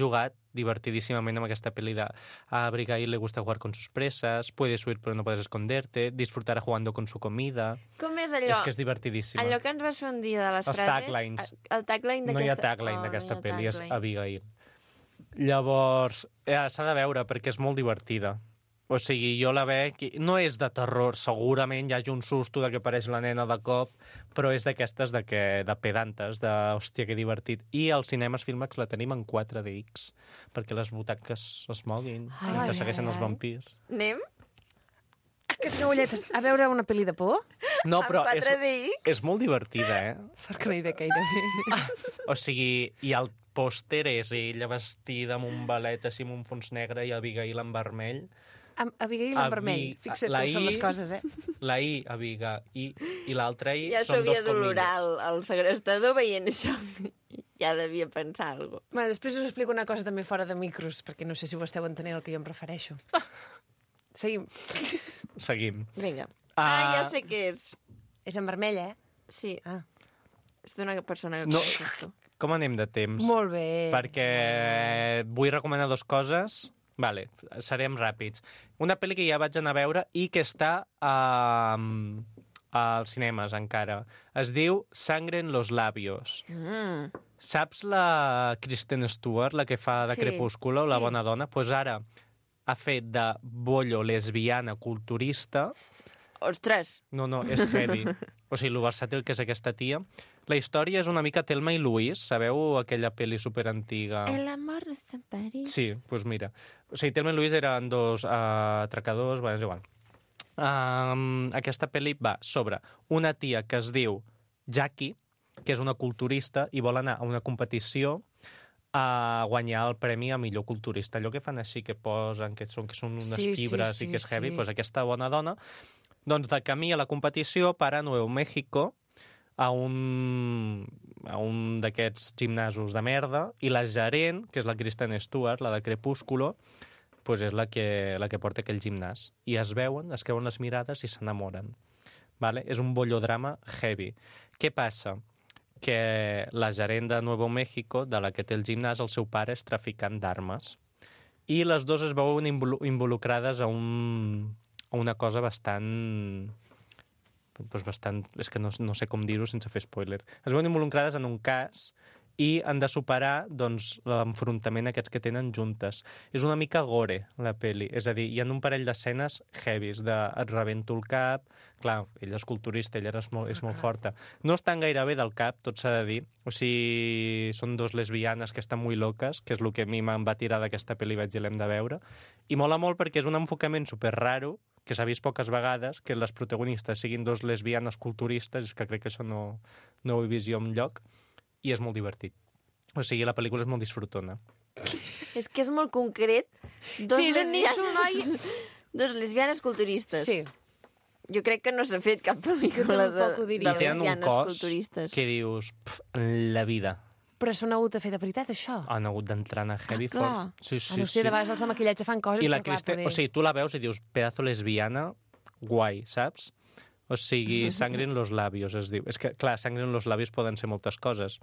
divertidísimament amb aquesta pel·li de a Abigail le gusta jugar con sus presas, puedes huir però no puedes esconderte, disfrutará jugando con su comida... Com és allò? És que és divertidíssima. Allò que ens vas fer un dia de les Els frases... taglines. El tagline d'aquesta... No hi ha tagline Oh, d'aquesta no hi ha pel·li, és tagline. Abigail. Llavors, eh, s'ha de veure perquè és molt divertida. O sigui, jo la veig... i no és de terror, segurament hi hagi un susto de que apareix la nena de cop, però és d'aquestes de, que, de pedantes, de, hòstia, que divertit. I al cinema Filmax la tenim en quatre D X, perquè les butaques es moguin, Ai, que ai, segueixen ai. els vampirs. Anem? Que tinc ulletes. A veure una pel·li de por? No, però Amb és, quatre D X? és molt divertida, eh? Sort que no hi ve gaire bé. O sigui, i el pòster és ella vestida amb un balet així amb un fons negre i Abigail en vermell. Amb Abigail en Abi- vermell. Fixa't la com són I- les coses, eh? La I, Abigail, i, i l'altra I Ja són dos s'havia d'olorar colmillos. el, el segrestador veient això. Ja devia pensar alguna cosa. Bueno, després us explico una cosa també fora de micros, perquè no sé si ho esteu entenent al que jo em refereixo. Seguim. Seguim. Vinga. Ah. Ah, ja sé què és. És en vermell, eh? Sí, Ah. és d'una persona que No. coneixes tu. Com anem de temps? Molt bé. Perquè vull recomanar dues coses. Vale, serem ràpids. Una pel·li que ja vaig anar a veure i que està a, als cinemes encara. Es diu Sangre en los labios. Mm. Saps la Kristen Stewart, la que fa de Sí, Crepúsculo, la sí. bona dona? Doncs pues ara ha fet de bollo lesbiana culturista. Ostres, No, no, és heavy. O sigui, lo versàtil que és aquesta tia. La història és una mica Thelma i Louise. Sabeu aquella pel·li superantiga? el amor no és en París. Sí, doncs pues mira. O sigui, Thelma i Louise eren dos uh, atracadors, bueno, és igual. Um, aquesta pel·li va sobre una tia que es diu Jackie, que és una culturista i vol anar a una competició a guanyar el premi a millor culturista. Allò que fan així, que posen, que són, que són unes Sí, sí, fibres sí, i que és heavy, sí. doncs aquesta bona dona, doncs de camí a la competició para a Nuevo México a un, a un d'aquests gimnasos de merda i la gerent, que és la Kristen Stewart, la de Crepúsculo, pues és la que, la que porta aquell gimnàs. I es veuen, es creuen les mirades i s'enamoren. Vale? És un bollodrama heavy. Què passa? Que la gerent de Nuevo México, de la que té el gimnàs, el seu pare és traficant d'armes. I les dues es veuen involu- involucrades a, un, a una cosa bastant... Pues bastant... És que no, no sé com dir-ho sense fer spoiler. Es veuen involucrades en un cas i han de superar doncs, l'enfrontament aquests que tenen juntes. És una mica gore, la peli. És a dir, hi ha un parell d'escenes heavies, de et rebento el cap... Clar, ella és culturista, ella és molt, és molt forta. No estan gaire bé del cap, tot s'ha de dir. O sigui, són dos lesbianes que estan molt loques, que és el que a mi me'n va tirar d'aquesta pel·li i vaig dir l'hem de veure. I mola molt perquè és un enfocament super raro, que s'ha vist poques vegades, que les protagonistes siguin dos lesbianes culturistes, és que crec que això no, no ho he vist jo enlloc, i és molt divertit. O sigui, la pel·lícula és molt disfrutona. És que és molt concret. Dos Sí, és un nínxol, lesbianes- Dos lesbianes culturistes. Sí. Jo crec que no s'ha fet cap Jo pel·lícula de, tampoc ho de diria. I tenen un lesbianes cos culturistes. que dius, pf, en la vida Però s'han hagut de fer de veritat, això. han hagut d'entrar en heavy Ah, clar. fort. Sí, sí, Ah, no sé, sí. de vegades els de maquillatge fan coses, I la però clar, Kristen, poder... o sigui, tu la veus i dius, pedazo lesbiana, guai, saps? O sigui, sangre en los labios, es diu. És que, clar, sangre en los labios poden ser moltes coses.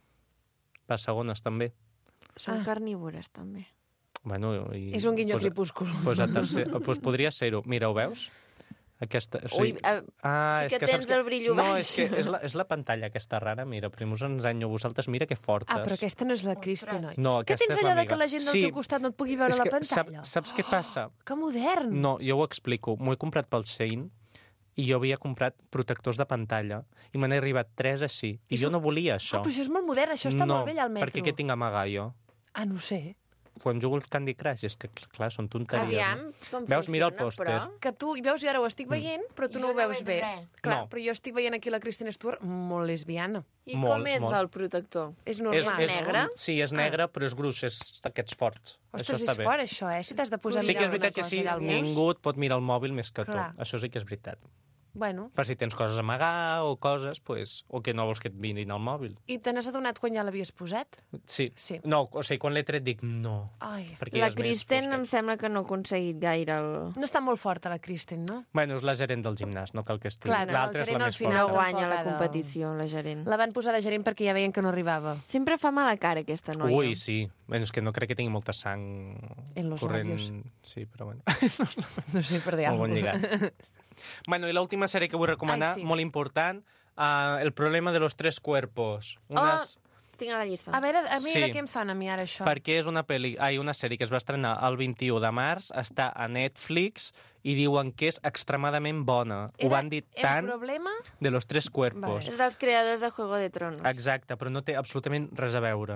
Les segones, també. Són Ah. carnívores, també. Bueno, i, És un guinyo pues, crepúscul. Pues, a tercer, pues podria ser-ho. Mira, ho veus? Aquesta, o sigui, Ui, eh, ah, sí és que que saps tens el brillo no, baix. és que és la, és la pantalla aquesta rara, mira, primer us ensenyo a vosaltres, mira que fortes. Ah, però aquesta no és la Kristen, oi? No, Què aquesta tens és allò de l'amiga. que la gent del Sí, teu costat no et pugui veure és la que pantalla? Sap, saps què passa? Que modern! No, jo ho explico. M'ho he comprat pel Shein i jo havia comprat protectors de pantalla i me n'he arribat tres així. I jo no volia això. Ah, però això és molt modern, això està no, molt bé allà al metro. perquè què tinc a amagar jo? Ah, no ho sé. Quan jugo al Candy Crush, és que, clar, són tonteries. Aviam, no? com Veus, mira el funciona, pòster. però... Que tu hi veus, i ara ho estic veient, però tu Jo no ho no veus veig bé. res. Clar, No. però jo estic veient aquí la Kristen Stewart molt lesbiana. I Molt, com és molt. el protector? És normal. És, és, negre? Sí, és negre, però és gruix, és d'aquests forts. Ostres, això està és bé. fort, això, eh? Si t'has de posar a Sí que mirar és veritat que alguna sí, cosa allà al mig. ningú et pot mirar el mòbil més que tu. Clar. Això sí que és veritat. Bueno. Per si tens coses a amagar o coses, pues, o que no vols que et vinguin al mòbil. I te n'has adonat quan ja l'havies posat? Sí. Sí. No, o sigui, quan l'he tret dic no. Ai. Perquè La és més Kristen fosquet. em sembla que no ha aconseguit gaire el... No està molt forta, la Kristen, no? Bueno, és la gerent del gimnàs, no cal que estigui. Clar, no, L'altra el és la gerent més al final No forta. guanya la tampoc ha de- competició, la gerent. La van posar de gerent perquè ja veien que no arribava. Sempre fa mala cara, aquesta noia. Ui, sí. Bueno, és que no crec que tingui molta sang En los corrent. labios. Sí, però bueno. No sé, per dir Molt bon alguna cosa. lligat. Bueno, i l'última sèrie que vull recomanar, Ai, sí. molt important, uh, El problema de los tres cuerpos. Unes... Tinc a la llista. A veure, a mi Sí. de què em sona a mi ara això? Perquè és una, peli... Ai, una sèrie que es va estrenar el vint-i-u de març, està a Netflix i diuen que és extremadament bona. Ho van dir El tant problema? de los tres cuerpos. És dels creadors de Juego de Tronos. Exacte, però no té absolutament res a veure.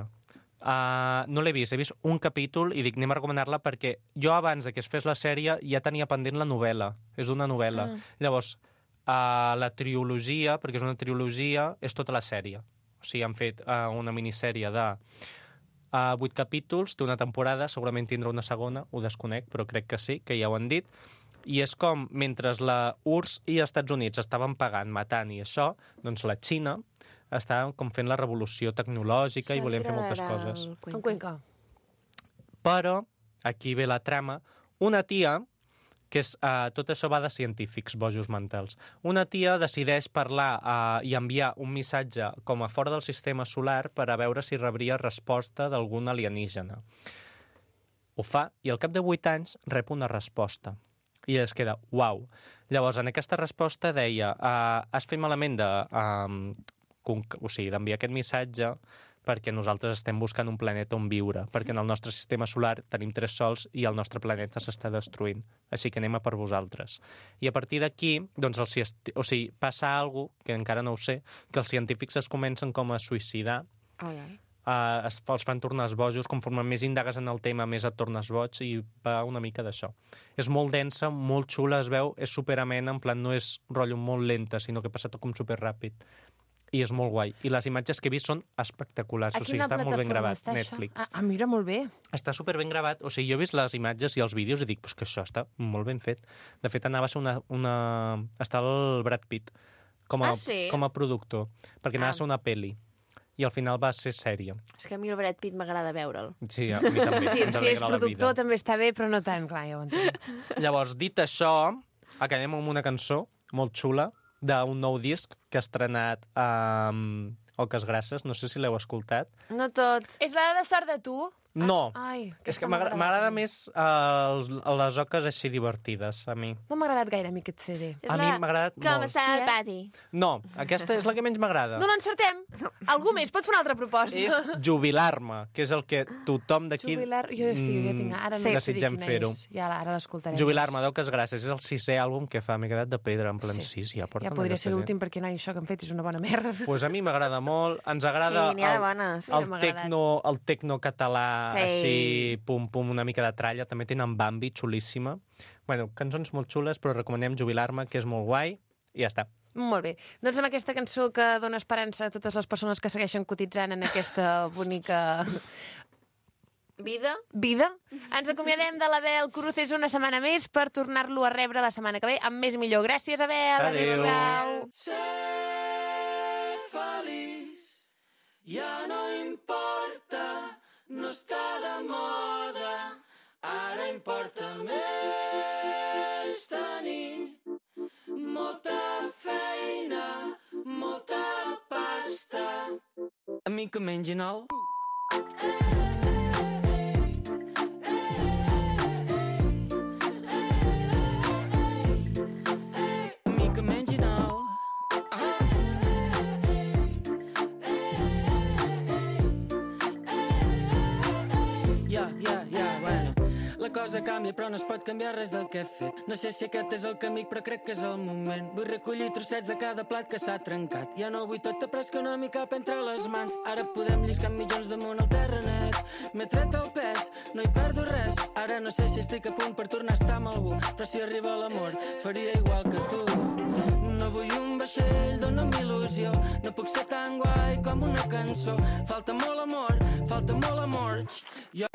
Uh, no l'he vist, he vist un capítol i dic, anem a recomanar-la perquè jo abans de que es fes la sèrie ja tenia pendent la novel·la. És d'una novel·la. Ah. Llavors, uh, la trilogia, perquè és una trilogia, és tota la sèrie. O sigui, han fet uh, una minissèrie de uh, vuit capítols, té una temporada, segurament tindrà una segona, ho desconec, però crec que sí, que ja ho han dit. I és com, mentre la U R S S i els Estats Units estaven pagant, matant i això, doncs la Xina estava com fent la revolució tecnològica i volien fer moltes coses. En Cuenca. Però, aquí ve la trama, una tia, que és, uh, tot això va de científics, bojos mentals, una tia decideix parlar uh, i enviar un missatge com a fora del sistema solar per a veure si rebria resposta d'algun alienígena. Ho fa i al cap de vuit anys rep una resposta. I es queda, uau. Llavors, en aquesta resposta deia, uh, has fet malament de... Um, o sigui, d'enviar aquest missatge perquè nosaltres estem buscant un planeta on viure, perquè en el nostre sistema solar tenim tres sols i el nostre planeta s'està destruint, així que anem a per vosaltres. I a partir d'aquí, doncs, el, o sigui, passa alguna cosa, que encara no ho sé, que els científics es comencen com a suïcidar, Ai, ai. uh, es, els fan tornar bojos, conforme més indagues en el tema, més et tornes boig, i va una mica d'això. És molt densa, molt xula, es veu, és superamena, en plan, no és rotllo molt lenta, sinó que passa tot com superràpid. I és molt guai. I les imatges que he vist són espectaculars. A O sigui, quina està molt ben plataforma gravat, està, Netflix. això? Ah, mira, molt bé. Està super ben gravat. O sigui, jo he vist les imatges i els vídeos i dic, pues que això està molt ben fet. De fet, anava a ser una... una... Està el Brad Pitt com a, Ah, sí? com a productor, perquè anava Ah. a ser una peli. I al final va ser sèrie. És que a mi el Brad Pitt m'agrada veure'l. Sí, a mi també. Sí, ens si és alegra la productor vida. també està bé, però no tant, clar, ja ho entenc. Llavors, dit això, acabem amb una cançó molt xula d'un nou disc que ha estrenat um, Oques Grasses. No sé si l'heu escoltat. No tot. És l'hora de sort de tu? No. Ai, És que aquesta m'agrada m'ha m'agrada agradat. més uh, els, les oques així divertides, a mi. No m'ha agradat gaire a mi aquest C D. És A mi la m'ha agradat que molt. va estar Sí, al eh? pati. No, aquesta és la que menys m'agrada. No l'encertem? Algú més pot fer una altra proposta? És jubilar-me, que és el que tothom d'aquí Jubilar... Jo sí, jo mm, tinc... Ara no Sí. sé dir desitgem quina fer-ho. és. Ja, ara l'escoltarem. Jubilar-me d'Oques Grasses és el sisè àlbum que fa, m'he quedat de pedra, en plan, sí, sí, ja porten Ja podria aquest ser C D. l'últim perquè, noi, això que han fet és una bona merda. Pues a mi m'agrada molt, ens agrada Sí, n'hi ha de el, bones. el, Sí, m'ha agradat. tecno, el tecno català, Sí. així, pum, pum, una mica de tralla, també tenen Bambi, xulíssima. Bueno, cançons molt xules, però recomanem Jubilar-me, que és molt guai, i ja està. Molt bé. Doncs amb aquesta cançó que dona esperança a totes les persones que segueixen cotitzant en aquesta bonica Vida? vida, ens acomiadem de l'Abel Cruces una setmana més per tornar-lo a rebre la setmana que ve amb més i millor. Gràcies, Abel. Adéu. Adéu. Ser feliç ja no importa, no està de moda, ara importa més tenir molta feina, molta pasta. Amic que mengi nou. Amic que mengi nou. Ja, ja, ja, bueno. La cosa canvia però no es pot canviar res del que he fet. No sé si aquest és el camí però crec que és el moment. Vull recollir trossets de cada plat que s'ha trencat. Ja no vull tot après que no m'hi cap entre les mans. Ara podem lliscar milions damunt el terrenet. M'he tret el pes, no hi perdo res. Ara no sé si estic a punt per tornar a estar amb algú, però si arriba l'amor faria igual que tu. No vull un vaixell, dona'm il·lusió. No puc ser tan guai com una cançó. Falta molt amor, falta molt amor. Jo...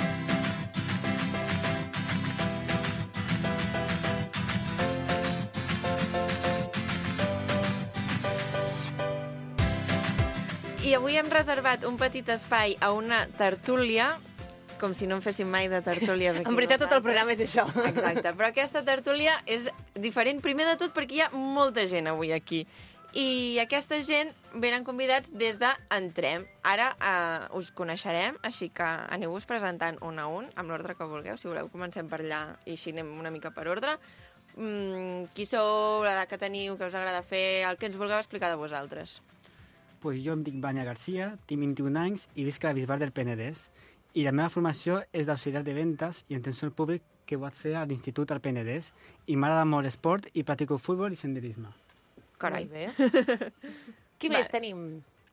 I avui hem reservat un petit espai a una tertúlia, com si no en féssim mai de tertúlies aquí. En veritat, tot el programa és això. Exacte, però aquesta tertúlia és diferent, primer de tot, perquè hi ha molta gent avui aquí. I aquesta gent venen convidats des d'Entrem. Ara eh, us coneixerem, així que aneu-vos presentant un a un, amb l'ordre que vulgueu. Si voleu, comencem per allà i així anem una mica per ordre. Mm, qui sou, l'edat que teniu, què us agrada fer, el que ens vulgueu explicar de vosaltres. Pues jo em dic Vanya Garcia, tinc vint-i-un anys i visc a la Bisbal del Penedès. I la meva formació és d'auxiliar de ventes i atenció al públic que ho vaig fer a l'Institut al Penedès. I m'agrada molt l'esport i practico futbol i senderisme. Carai. Molt bé. Qui més tenim?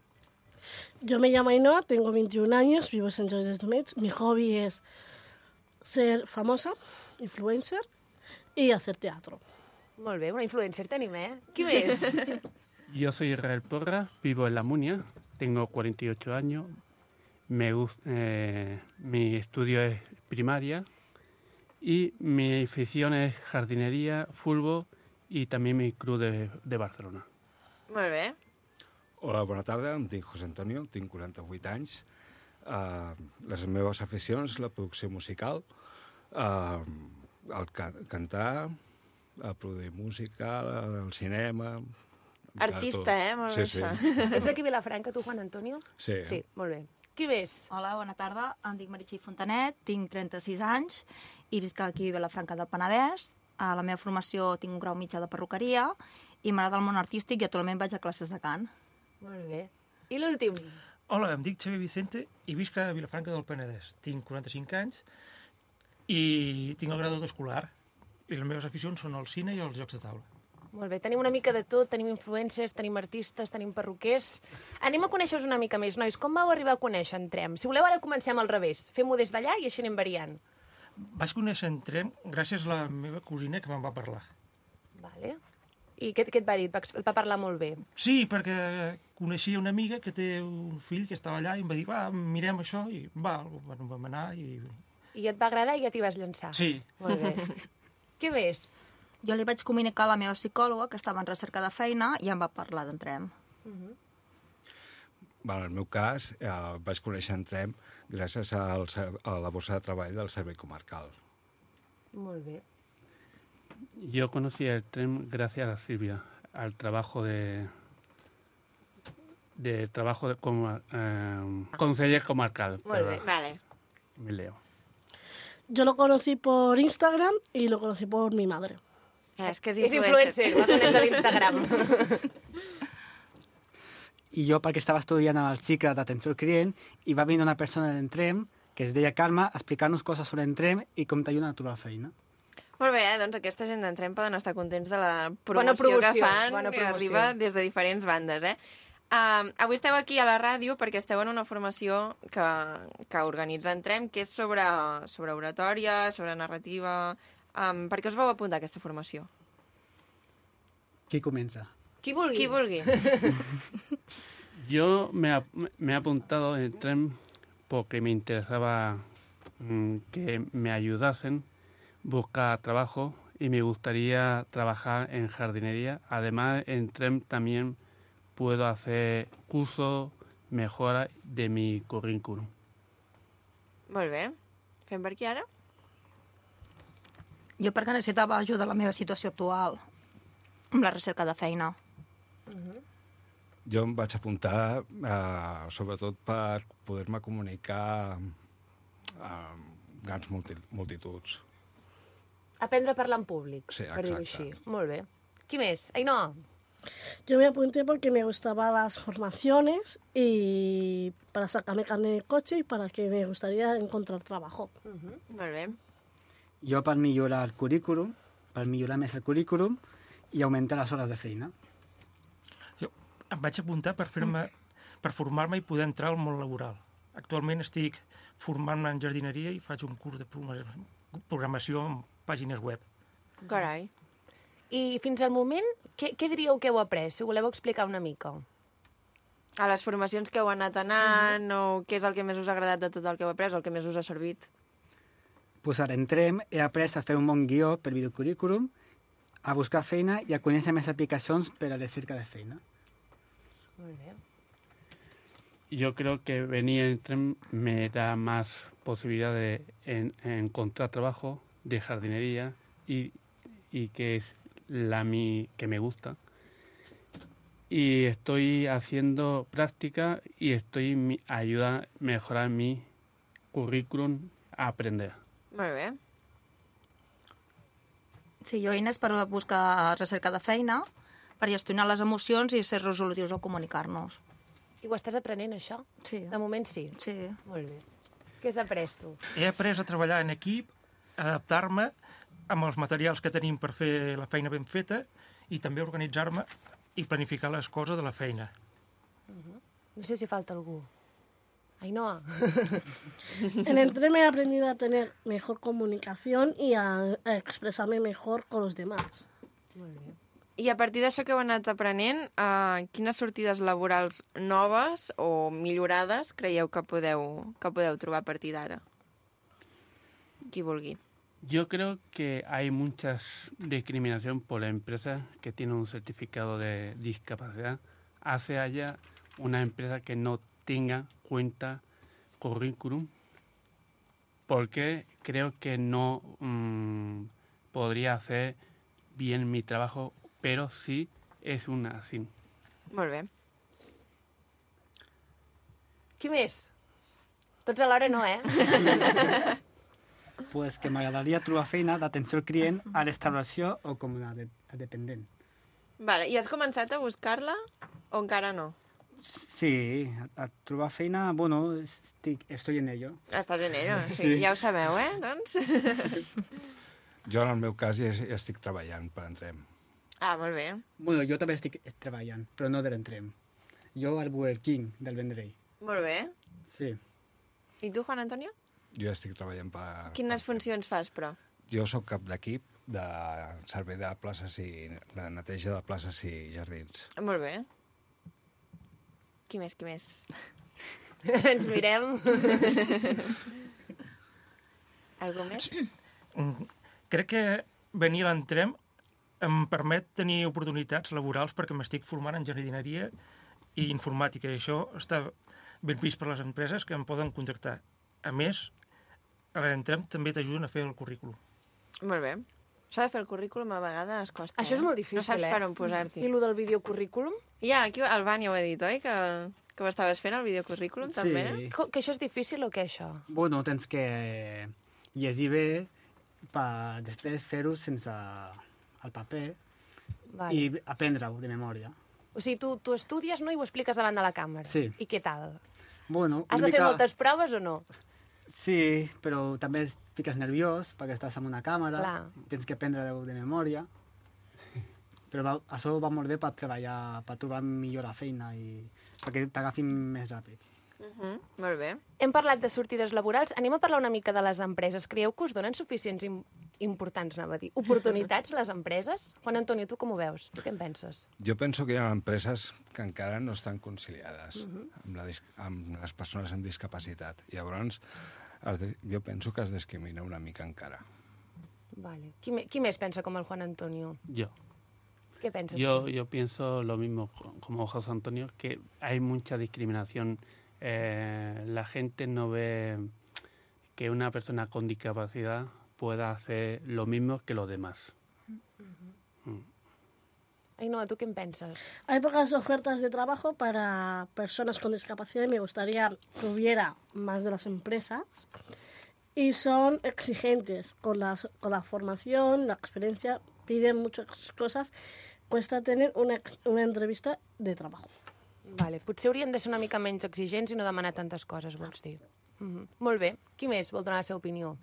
Yo me llamo Ainhoa, tengo veintiún años, vivo en Sant Jordi dels Domenys. Mi hobby es ser famosa, influencer, y hacer teatro. Molt bé, una influencer tenim, eh? Qui més? Yo soy Israel Porra, vivo en La Munia, tengo cuarenta y ocho años, me gusta, eh, mi estudio es primaria y mi afición es jardinería, fútbol y también mi club de, de Barcelona. Molt bé. Hola, bona tarda, em dic José Antonio, tinc quaranta-vuit anys. Uh, les meves aficions, la producció musical, uh, el ca cantar, el produir música, el cinema... Artista, eh? Molt sí, bé, sí. això. Ets d'aquí a Vilafranca, tu, Juan Antonio? Sí. Sí, molt bé. Qui més? Hola, bona tarda. Em dic Meritxell Fontanet, tinc trenta-sis anys i visc aquí a Vilafranca del Penedès. A la meva formació tinc un grau mitjà de perruqueria i m'agrada el món artístic i actualment vaig a classes de cant. Molt bé. I l'últim? Hola, em dic Xavier Vicente i visc a Vilafranca del Penedès. Tinc quaranta-cinc anys i tinc el grau escolar. I les meves aficions són el cine i els jocs de taula. Molt bé, tenim una mica de tot, tenim influencers, tenim artistes, tenim perruquers... Anem a conèixer-vos una mica més, nois. Com vau arribar a conèixer Entrem? Si voleu, ara comencem al revés. Fem-ho des d'allà i així anem variant. Vaig conèixer Entrem gràcies a la meva cosina que me'n va parlar. Vale. I què, què et va dir? Et va parlar molt bé? Sí, perquè coneixia una amiga que té un fill que estava allà i em va dir, va, mirem això, i va, bueno, vam anar i... I et va agradar i ja t'hi vas llançar? Sí. Molt bé. Què més? Jo li vaig comunicar a la meva psicòloga que estava en recerca de feina i em va parlar d'Entrem. Uh -huh. En el meu cas, eh, vaig conèixer Entrem gràcies al, a la borsa de treball del Servei Comarcal. Molt bé. Yo conocí el tren gracias a Silvia, al trabajo de... de trabajo de, como eh, conseller comarcal. Muy bien, vale. Me leo. Yo lo conocí por Instagram y lo conocí por mi madre. És que és És influencer. influencer, va conèixer l'Instagram. I jo perquè estava estudiant al cicle d'atenció al client i va venir una persona d'Entrem que es deia Carme a explicar-nos coses sobre Entrem i com t'ajuden a trobar feina. Molt bé, eh? Doncs aquesta gent d'Entrem poden estar contents de la promoció, Bona promoció, que fan, bona que promoció. arriba des de diferents bandes, eh? Uh, avui esteu aquí a la ràdio perquè esteu en una formació que, que organitza Entrem, que és sobre, sobre oratòria, sobre narrativa... Um, per què us vau apuntar a aquesta formació? Qui comença? Qui vulgui. Qui vulgui. Yo me, ha- me he apuntado en el tren porque me interesaba mm, que me ayudasen a buscar trabajo y me gustaría trabajar en jardinería. Además, en tren también puedo hacer cursos, mejora de mi currículum. Molt bé. Fem per aquí ara? Jo perquè necessitava ajuda a la meva situació actual, amb la recerca de feina. Jo em vaig apuntar eh, sobretot per poder-me comunicar amb grans multi multituds. Aprendre a parlar en públic, Sí, per dir-ho exacte. així. Molt bé. Qui més? Ainhoa. Yo me apunté porque me gustaban las formaciones y para sacarme carnet de coche y para que me gustaría encontrar trabajo. Molt bé. Jo per millorar el currículum, per millorar més el currículum i augmentar les hores de feina. Jo em vaig apuntar per fer-me, per formar-me i poder entrar al món laboral. Actualment estic formant-me en jardineria i faig un curs de programació en pàgines web. Carai. I fins al moment, què, què diríeu que heu après? Si ho voleu explicar una mica. A les formacions que heu anat anant, o què és el que més us ha agradat de tot el que heu après, o el que més us ha servit? Pues ara Entrem he après a fer un bon guió per videocurrículum, a buscar feina i a conèixer més aplicacions per a la cerca de feina. Molt bé. yo creo que venir en tren me da más posibilidad de en, encontrar trabajo de jardinería y, y que es la mi, que me gusta. Y estoy haciendo práctica y estoy mi, ayuda a mejorar mi currículum a aprender. Molt bé. Sí, jo eines per buscar recerca de feina, per gestionar les emocions i ser resolutius al comunicar-nos. I ho estàs aprenent, això? Sí. De moment sí? Sí. Molt bé. Què has après, tu? He après a treballar en equip, adaptar-me amb els materials que tenim per fer la feina ben feta i també organitzar-me i planificar les coses de la feina. Uh-huh. No sé si falta algú. Ainhoa. En el tren he aprendido a tener mejor comunicación y a, a expresarme mejor con los demás. Molt bé. I a partir d'això que heu anat aprenent, eh, quines sortides laborals noves o millorades creieu que podeu, que podeu trobar a partir d'ara? Qui vulgui. Yo creo que hay mucha discriminación por la empresa que tiene un certificado de discapacidad. Hace allá una empresa que no tenga cuenta currículum, porque creo que no mmm, podría hacer bien mi trabajo, pero sí és una sí. Molt bé. Qui més? Tots alhora no, eh? Pues que m'agradaria trobar feina d'atenció al client a restauració o com a, de, a dependent. Vale, i has començat a buscar-la o encara no? Sí, a, a trobar feina, bueno, estic, estoy en ello. Estàs en ello, sí. Sí. Ja ho sabeu, eh, doncs? Jo, en el meu cas, ja, ja estic treballant per Entrem. Ah, molt bé. Bueno, jo també estic treballant, però no de l'Entrem. Jo al Burger King del Vendrell. Molt bé. Sí. I tu, Juan Antonio? Jo estic treballant per... Quines funcions fas, però? Jo sóc cap d'equip de servei de places i de neteja de places i jardins. Molt bé. Qui més, qui més? Ens mirem. Algú més? Crec que venir a l'Entrem em permet tenir oportunitats laborals perquè m'estic formant en jardineria i informàtica, i això està ben vist per les empreses que em poden contractar. A més, a l'Entrem també t'ajuden a fer el currículum. Molt bé. Això de fer el currículum a vegades costa, Això és molt difícil, No saps eh? per on posar-t'hi. I lo del videocurrículum? Ja, aquí el Vani ho ha dit, oi? Que, que ho estaves fent, el videocurrículum, Sí. també? Que, que això és difícil o què, això? Bueno, tens que llegir bé per després fer-ho sense el paper Vale. i aprendre-ho de memòria. O sigui, tu, tu estudies, no?, i ho expliques davant de la càmera. Sí. I què tal? Bueno, Has una de fer mica... moltes proves o no? Sí, però també et fiques nerviós perquè estàs amb una càmera, Clar. tens que aprendre-ho de memòria. Però va, això va molt bé per treballar, per trobar millor la feina i perquè t'agafin més ràpid. Uh -huh. Molt bé. Hem parlat de sortides laborals. Anem a parlar una mica de les empreses. Creieu que us donen suficients im importants, anava a dir, oportunitats les empreses? Juan Antonio, tu com ho veus? Tu què en penses? Jo penso que hi ha empreses que encara no estan conciliades Uh -huh. amb, la, amb les persones amb discapacitat. Llavors, es de, jo penso que es discrimina una mica encara. Vale. Qui, me, qui més pensa com el Juan Antonio? Yo. ¿Qué piensas Yo, tú? yo pienso lo mismo como José Antonio, que hay mucha discriminación. Eh, la gente no ve que una persona con discapacidad pueda hacer lo mismo que los demás. Mm. Ay, no, ¿tú qué piensas? Hay pocas ofertas de trabajo para personas con discapacidad y me gustaría que hubiera más de las empresas. Y son exigentes con la, con la formación, la experiencia, piden muchas cosas. Cuesta tener una, ex- una entrevista de trabajo. Vale, potser haurien de ser una mica menys exigents i no demanar tantes coses, vols dir. Mm -hmm. Molt bé. Qui més vol donar la seva opinió?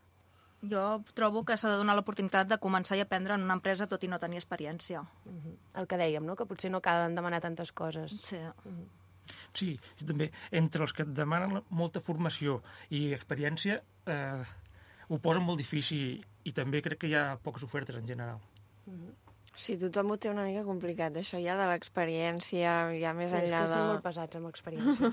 Jo trobo que s'ha de donar l'oportunitat de començar i aprendre en una empresa tot i no tenir experiència. Mm -hmm. El que dèiem, no?, que potser no cal demanar tantes coses. Sí. Mm -hmm. Sí, també entre els que et demanen molta formació i experiència eh, ho posen molt difícil i també crec que hi ha poques ofertes en general. Mm -hmm. Sí, tothom ho té una mica complicat, això ja de l'experiència, ja més Sí, enllà és que de... són molt pesats amb experiència.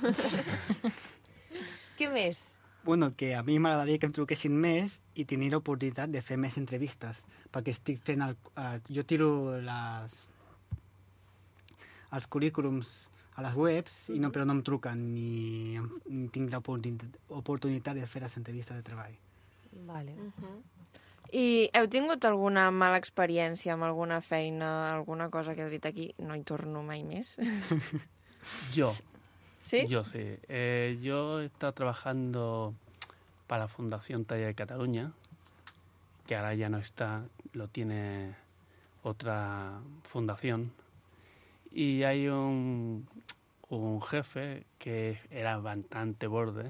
Què més? Bueno, que a mi m'agradaria que em truquessin més i tenir l'oportunitat de fer més entrevistes, perquè estic fent el, uh, jo tiro les, els currículums a les webs, i no, però no em truquen ni, ni tinc l'oportunitat de fer les entrevistes de treball. Vale. Uh-huh. I heu tingut alguna mala experiència amb alguna feina, alguna cosa que heu dit aquí? No hi torno mai més. Yo. ¿Sí? Yo sí. Eh, yo he estado trabajando para Fundación Talla de Cataluña, que ahora ya no está, lo tiene otra fundación. Y hay un, un jefe que era bastante borde.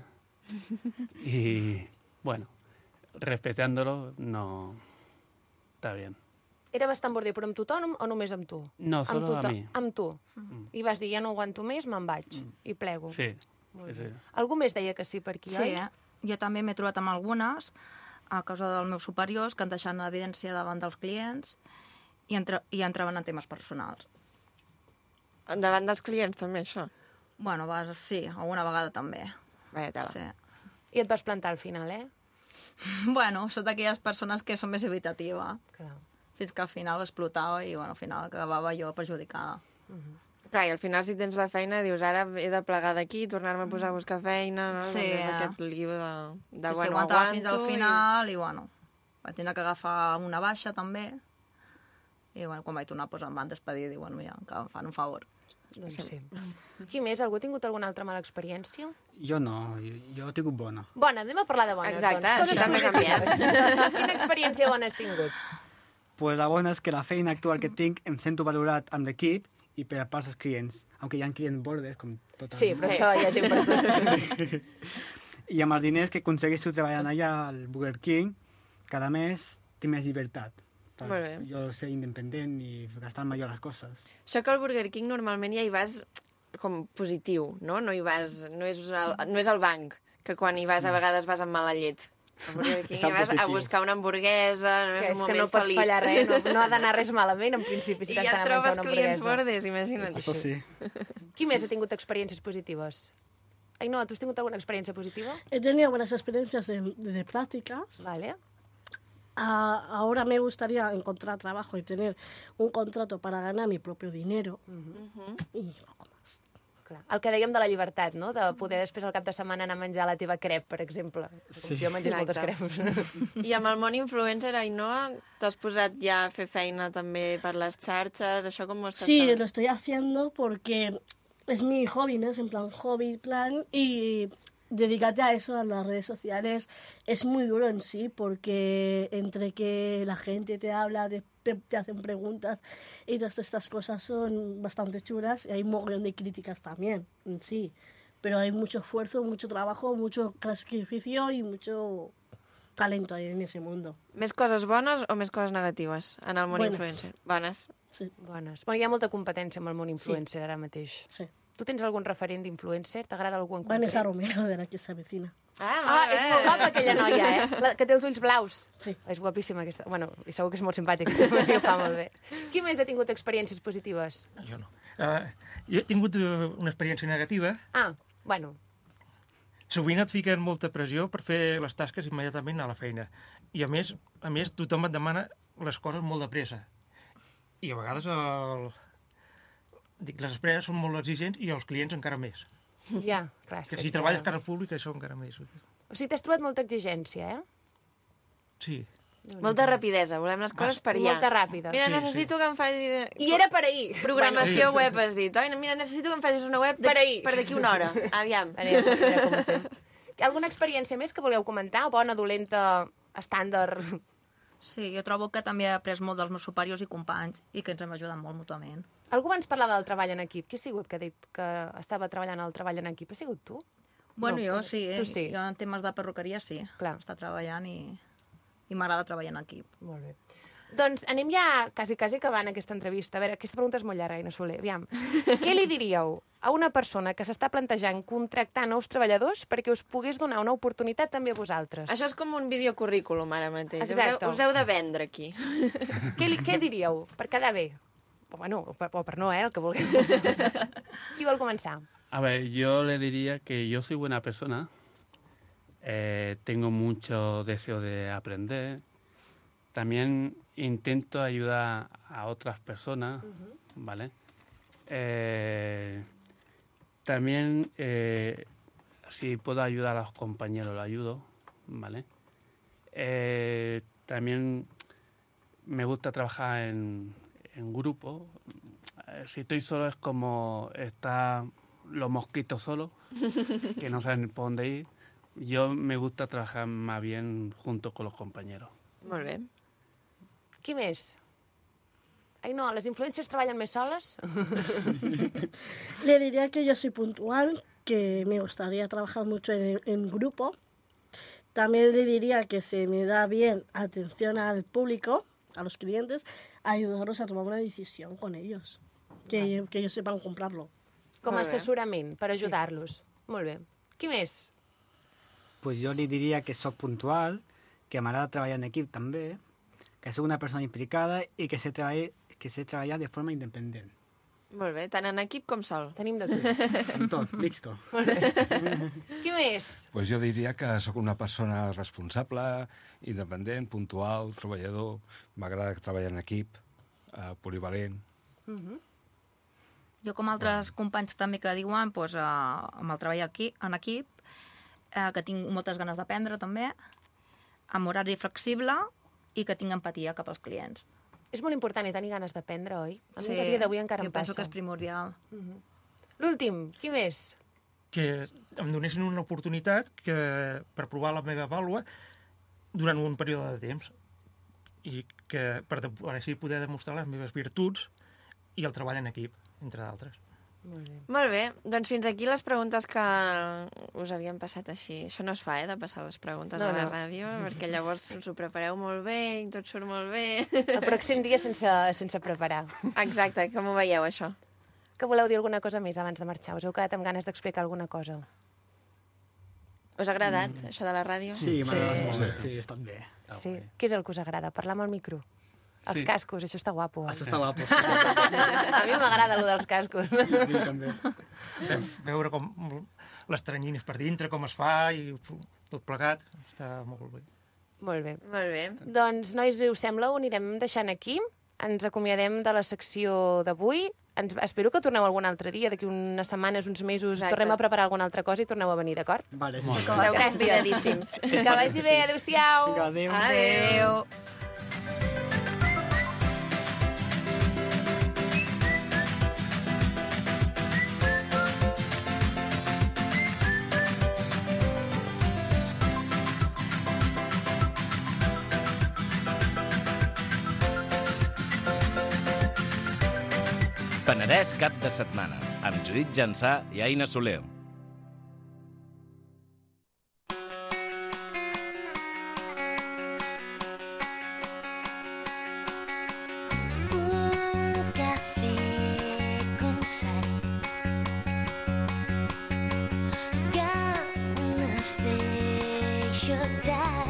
Y bueno, respetándolo, no está bien. Era bastant border, però amb tothom o només amb tu? No, amb solo a tothom- mi. Amb tu. Mm. I vas dir, ja no aguanto més, me'n vaig. I plego. Sí, Molt sí, bé. sí. Algú més deia que sí per aquí, Sí, oi? eh? Jo també m'he trobat amb algunes, a causa dels meus superiors, que han deixat en evidència davant dels clients i, entre, i entraven en temes personals. Davant dels clients, també, això? Bueno, vas, sí, alguna vegada també. Vaja tela. Sí. I et vas plantar al final, eh? Bueno, sóc d'aquelles persones que són més evitativa. Clar. Fins que al final explotava i, bueno, al final acabava jo perjudicada. Clar, i al final, si tens la feina, dius, ara he de plegar d'aquí, tornar-me a posar a buscar feina, no? Sí, És eh? aquest lío de, de sí, bueno, aguantava aguanto... fins al final i, i bueno, vaig tenir que agafar una baixa també. I, bueno, quan vaig tornar, doncs, em van despedir i diuen, bueno, mira, que em fan un favor. Doncs sí. Qui més? Algú ha tingut alguna altra mala experiència? Jo no, jo, jo he tingut bona. Bona, anem a parlar de bones, Exacte, doncs. així també positives. Quina experiència bona has tingut? Pues la bona és que la feina actual que tinc em sento valorat amb l'equip i per a part dels clients, aunque hi ha clients bordes, com tot el Sí, però això hi ha gent per tot. I amb els diners que aconsegueixo treballant allà al Burger King, cada mes tinc més llibertat. Per Molt bé. jo ser independent i gastar-me jo les coses. Això que al Burger King normalment ja hi vas com positiu, no? No hi vas, no és el, no és el banc, que quan hi vas a vegades vas amb mala llet. Al Burger King hi vas a buscar una hamburguesa, no Que és és un que moment no pots feliç. fallar res, no, no ha d'anar res malament, en principi, si I t'has ja d'anar a et menjar trobes una clients hamburguesa. bordes, imagina't. Això sí. Qui més ha tingut experiències positives? Ainhoa, ¿tú has tingut alguna experiencia positiva? He tenido buenas experiencias de, de prácticas. Vale. Ah, ahora me gustaría encontrar trabajo y tener un contrato para ganar mi propio dinero. I poco más. Clar. El que dèiem de la llibertat, no? De poder després al cap de setmana anar a menjar la teva crep, per exemple. Sí. Jo mengis moltes Exacte. creps. I amb el món influencer, Ainhoa, t'has posat ja a fer feina també per les xarxes? Això com ho estàs Sí, fent? lo estoy haciendo porque es mi hobby, ¿no? Es en plan hobby, plan, y dedícate a eso, a las redes sociales. Es muy duro en sí porque entre que la gente te habla, te, te hacen preguntas y todas estas cosas son bastante chulas y hay un mogollón de críticas también en sí. Pero hay mucho esfuerzo, mucho trabajo, mucho sacrificio y mucho talento ahí en ese mundo. Més coses bones o més coses negatives en el món Bones. influencer? Bones. Sí. Bones. Bueno, hi ha molta competència amb el món influencer ara mateix. Sí. Tu tens algun referent d'influencer? T'agrada algú en concret? Vanessa Romero, de la que se avecina. Ah, és molt guapa aquella noia, eh? La, que té els ulls blaus. Sí. És guapíssima aquesta. Bueno, i segur que és molt simpàtica, i ho fa molt bé. Qui més ha tingut experiències positives? Jo no. Uh, jo he tingut uh, una experiència negativa. Ah, bueno. Sovint et fiquen molta pressió per fer les tasques immediatament a la feina. I a més, a més tothom et demana les coses molt de pressa. I a vegades el... Dic, les empreses són molt exigents i els clients encara més. Ja, clar. és Que que si ja- treballes a cara pública, això encara més. O sigui, t'has trobat molta exigència, eh? Sí. Molta rapidesa, volem les coses per allà. Molta ràpida. Mira, Sí, necessito que em facis... I era per ahir. Programació Bueno. web, has dit. Oi, mira, necessito que em facis una web de... Per ahir. per d'aquí una hora. Aviam. Anem, a veure com ho fem. Alguna experiència més que voleu comentar? Bona, dolenta, estàndard? Sí, jo trobo que també he après molt dels meus superiors i companys i que ens hem ajudat molt mútuament. Algú abans parlava del treball en equip. Qui ha sigut que ha dit que estava treballant al treball en equip? Ha sigut tu? Bueno, No, jo sí, eh? Tu sí. Jo en temes de perruqueria sí. Clar. Està treballant i, i m'agrada treballar en equip. Molt bé. Doncs anem ja quasi, quasi acabant aquesta entrevista. A veure, aquesta pregunta és molt llarga, Aina Soler. Aviam. Què li diríeu a una persona que s'està plantejant contractar nous treballadors perquè us pogués donar una oportunitat també a vosaltres? Això és com un videocurrículum ara mateix. Us heu, Exacte. us heu de vendre aquí. Què, li, què diríeu? Per quedar bé? O, bueno, o per, o per no, eh, el que vulgueu. Qui vol començar? A ver, yo le diría que yo soy buena persona, eh, tengo mucho deseo de aprender, también intento ayudar a otras personas, ¿vale? Eh, también, eh, si puedo ayudar a los compañeros, lo ayudo, ¿vale? Eh, también me gusta trabajar en, en grupo. Eh, si estoy solo es como estar los mosquitos solos, que no saben por dónde ir. Yo me gusta trabajar más bien junto con los compañeros. Molt bé. Qui més? Ai, no, les influències treballen més soles? Le diría que yo soy puntual, que me gustaría trabajar mucho en, en grupo. También le diría que se me da bien atención al público, a los clientes, ayudarlos a tomar una decisión con ellos, que, que ellos sepan comprarlo. Com a assessorament, per ajudar-los. Sí. Molt bé. Qui més? Pues yo le diría que soc puntual, que m'agrada treballar en equip també, que soc una persona implicada i que sé, treballar, que sé treballar de forma independent. Molt bé, tant en equip com sol. Tenim de tot. En tot, mixto. Qui més? Pues jo diria que sóc una persona responsable, independent, puntual, treballador, m'agrada treballar en equip, eh, polivalent. Uh -huh. Jo, com altres companys també que diuen, doncs, eh, amb el treball aquí, en equip, eh, que tinc moltes ganes d'aprendre també, amb horari flexible i que tinc empatia cap als clients. És molt important i tenir ganes d'aprendre, oi? A mi Sí, a dia d'avui encara jo em passa. penso que és primordial. Uh -huh. L'últim, qui més? Que em donessin una oportunitat que, per provar la meva vàlua durant un període de temps i que per de, així poder demostrar les meves virtuts i el treball en equip, entre d'altres. Molt bé. Molt bé, doncs fins aquí les preguntes que us havien passat així. Això no es fa, eh, de passar les preguntes No, a la no. ràdio, perquè llavors us ho prepareu molt bé i tot surt molt bé. El pròxim dia sense, sense preparar. Exacte, com ho veieu, això? Que voleu dir alguna cosa més abans de marxar? Us heu quedat amb ganes d'explicar alguna cosa? Us ha agradat, mm. això de la ràdio? Sí, m'ha agradat Sí. molt. Sí, ha estat bé. Sí. Què és el que us agrada? Parlar amb el micro? Els Sí. cascos, això està guapo. Eh? Això està guapo. Sí. A mi m'agrada allò dels cascos. A mi també. Veure com les teranyines per dintre, com es fa i tot plegat, està molt bé. Molt bé. Molt bé. Doncs, nois, si us sembla, ho anirem deixant aquí. Ens acomiadem de la secció d'avui. Ens, espero que torneu algun altre dia, d'aquí unes setmanes, uns mesos, Exacte. tornem a preparar alguna altra cosa i torneu a venir, d'acord? Vale, sí. Esteu convidadíssims. Que vagi bé, adéu-siau. Vinga, adéu. Adéu. Penedès cap de setmana, amb Judit Jansà i Aina Soler. Un café con sal, ganas de llorar.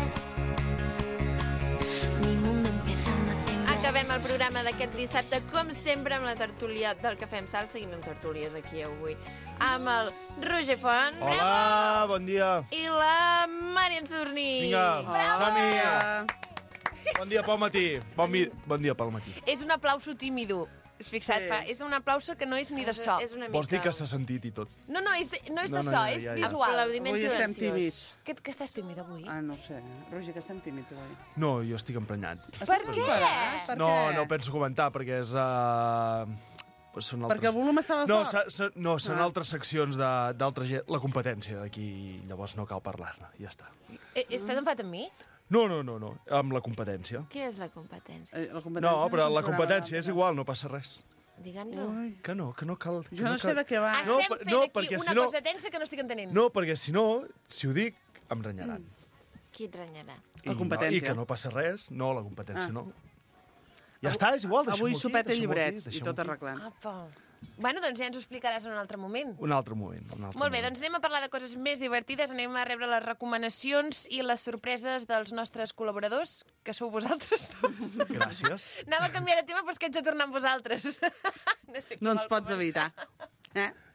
Mi mundo empezando a temblar. Acabem el programa d'aquest dissabte, com sempre, amb la tertúlia del Cafè amb Sal. Seguim amb tertúlies aquí avui. Amb el Roger Font. Hola, bon dia. I la Marian Surní. Vinga, Bravo! som-hi. Bon dia pel matí. Bon, mi... bon dia pel matí. És un aplauso tímido. Has fixat? Sí. Fa, és un aplauso que no és ni de so. És una Vols dir mica... que s'ha sentit i tot? No, no, és de, no és No, de no, so, ja, és ja, ja. visual. Aplaudiment Avui estem silenciós. tímids. Que, que estàs tímid avui? Ah, no ho sé. Roger, que estem tímids avui. No, jo estic emprenyat. Per què? Per No, què? no ho penso comentar, perquè és... Uh... Són altres... Perquè el volum estava no, fort? sa, sa, no, són Ah. altres seccions de- d'altra gent. La competència d'aquí, llavors no cal parlar-ne, ja està. Eh, estàs enfadat amb mi? No, no, no, no, amb la competència. Què és la competència? Eh, la competència No, però és un la programa competència de- és igual, no passa res. Digue'ns-ho. Que no, que no cal... Que Jo no sé cal... de què va. No, Estem per- fent no, aquí perquè una si no- cosa tensa que no estic entenent. No, perquè si no, si ho dic, em renyaran. Qui et renyarà? I, La competència. No, I que no passa res, no, la competència Ah. no. Ja està, és igual, deixa'm-ho Avui aquí. sopeta i deixa'm-ho aquí, llibrets i deixa'm-ho tot aquí. arreglant. Apa. Bueno, doncs ja ens ho explicaràs en un altre moment. Un altre moment. Un altre Molt bé, moment. doncs anem a parlar de coses més divertides, anem a rebre les recomanacions i les sorpreses dels nostres col·laboradors, que sou vosaltres dos. Gràcies. Anava a canviar de tema, però és que haig de tornar amb vosaltres. No sé qui No ens vol pots començar. evitar. Eh?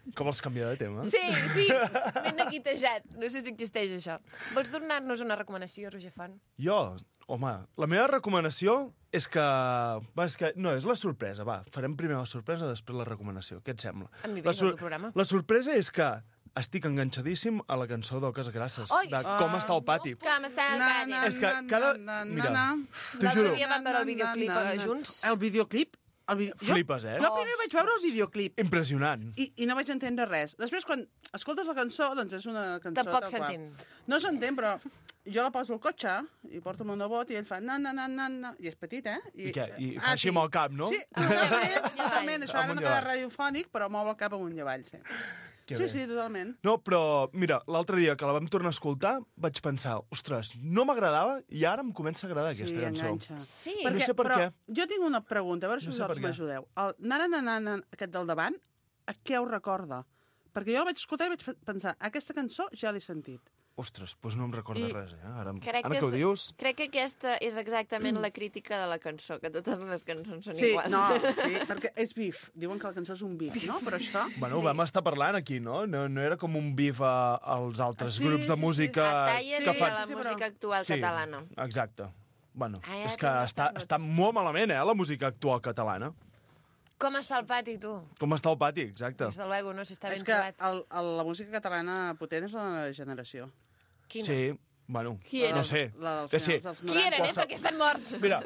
Com els canvia de tema? Sí, sí, ben neguitejat. No sé si existeix això. Vols donar-nos una recomanació, Roger Font? Jo, home, la meva recomanació és que... Va, és que... No, és la sorpresa, va. Farem primer la sorpresa, després la recomanació. Què et sembla? A mi La bé, sor- el programa. La sorpresa és que estic enganxadíssim a la cançó d'Oques Grasses, Oi! de Com està el pati. Com està el pati? És que cada... Mira, t'ho L'altre juro, dia vam veure el videoclip eh, junts. El videoclip? El vi... flipes, eh? Jo primer vaig veure el videoclip Impressionant. i, i no vaig entendre res. Després, quan escoltes la cançó, doncs és una cançó... Tampoc tal qual. s'entén. No s'entén, però jo la poso al cotxe i porto el meu nebot i ell fa na, na, na, na, na, i és petit, eh? I què? I fa així amb el cap, no? Sí, totalment, totalment. Això ara Amunt no i queda avall. radiofònic, però mou el cap amunt i avall, sí. Que Sí, bé. sí, totalment. No, però, mira, l'altre dia que la vam tornar a escoltar, vaig pensar, ostres, no m'agradava i ara em comença a agradar aquesta cançó. enganxa. Sí. Perquè, no sé per però què. jo tinc una pregunta, a veure si No sé vosaltres per què. m'ajudeu. El nana, nana, nana, aquest del davant, a què us recorda? Perquè jo la vaig escoltar i vaig pensar, aquesta cançó ja l'he sentit. Ostres, doncs no em recorda I- res, eh? Ara, Crec ara que, que ho és, dius... crec que aquesta és exactament la crítica de la cançó, que totes les cançons són Sí, iguals. no, sí, perquè és bif. Diuen que la cançó és un bif, no? Però això... Bueno, ho vam estar parlant aquí, no? No, no era com un bif a, als altres Ah, sí, grups de sí, sí. música... A Taller que i fan- a la música actual Sí, catalana. exacte. Bueno, Ai, ara és que tinc està, està molt malament, eh, la música actual catalana. Com està el pati, tu? Com està el pati, exacte. Des de luego, no? Si està És ben que trobat. el, el, la música catalana potent és la de la generació. Quina? Sí, bueno, Qui era? no sé. La dels Que sí. finals dels Qui eren, eh? Qualse- Perquè estan morts. Mira,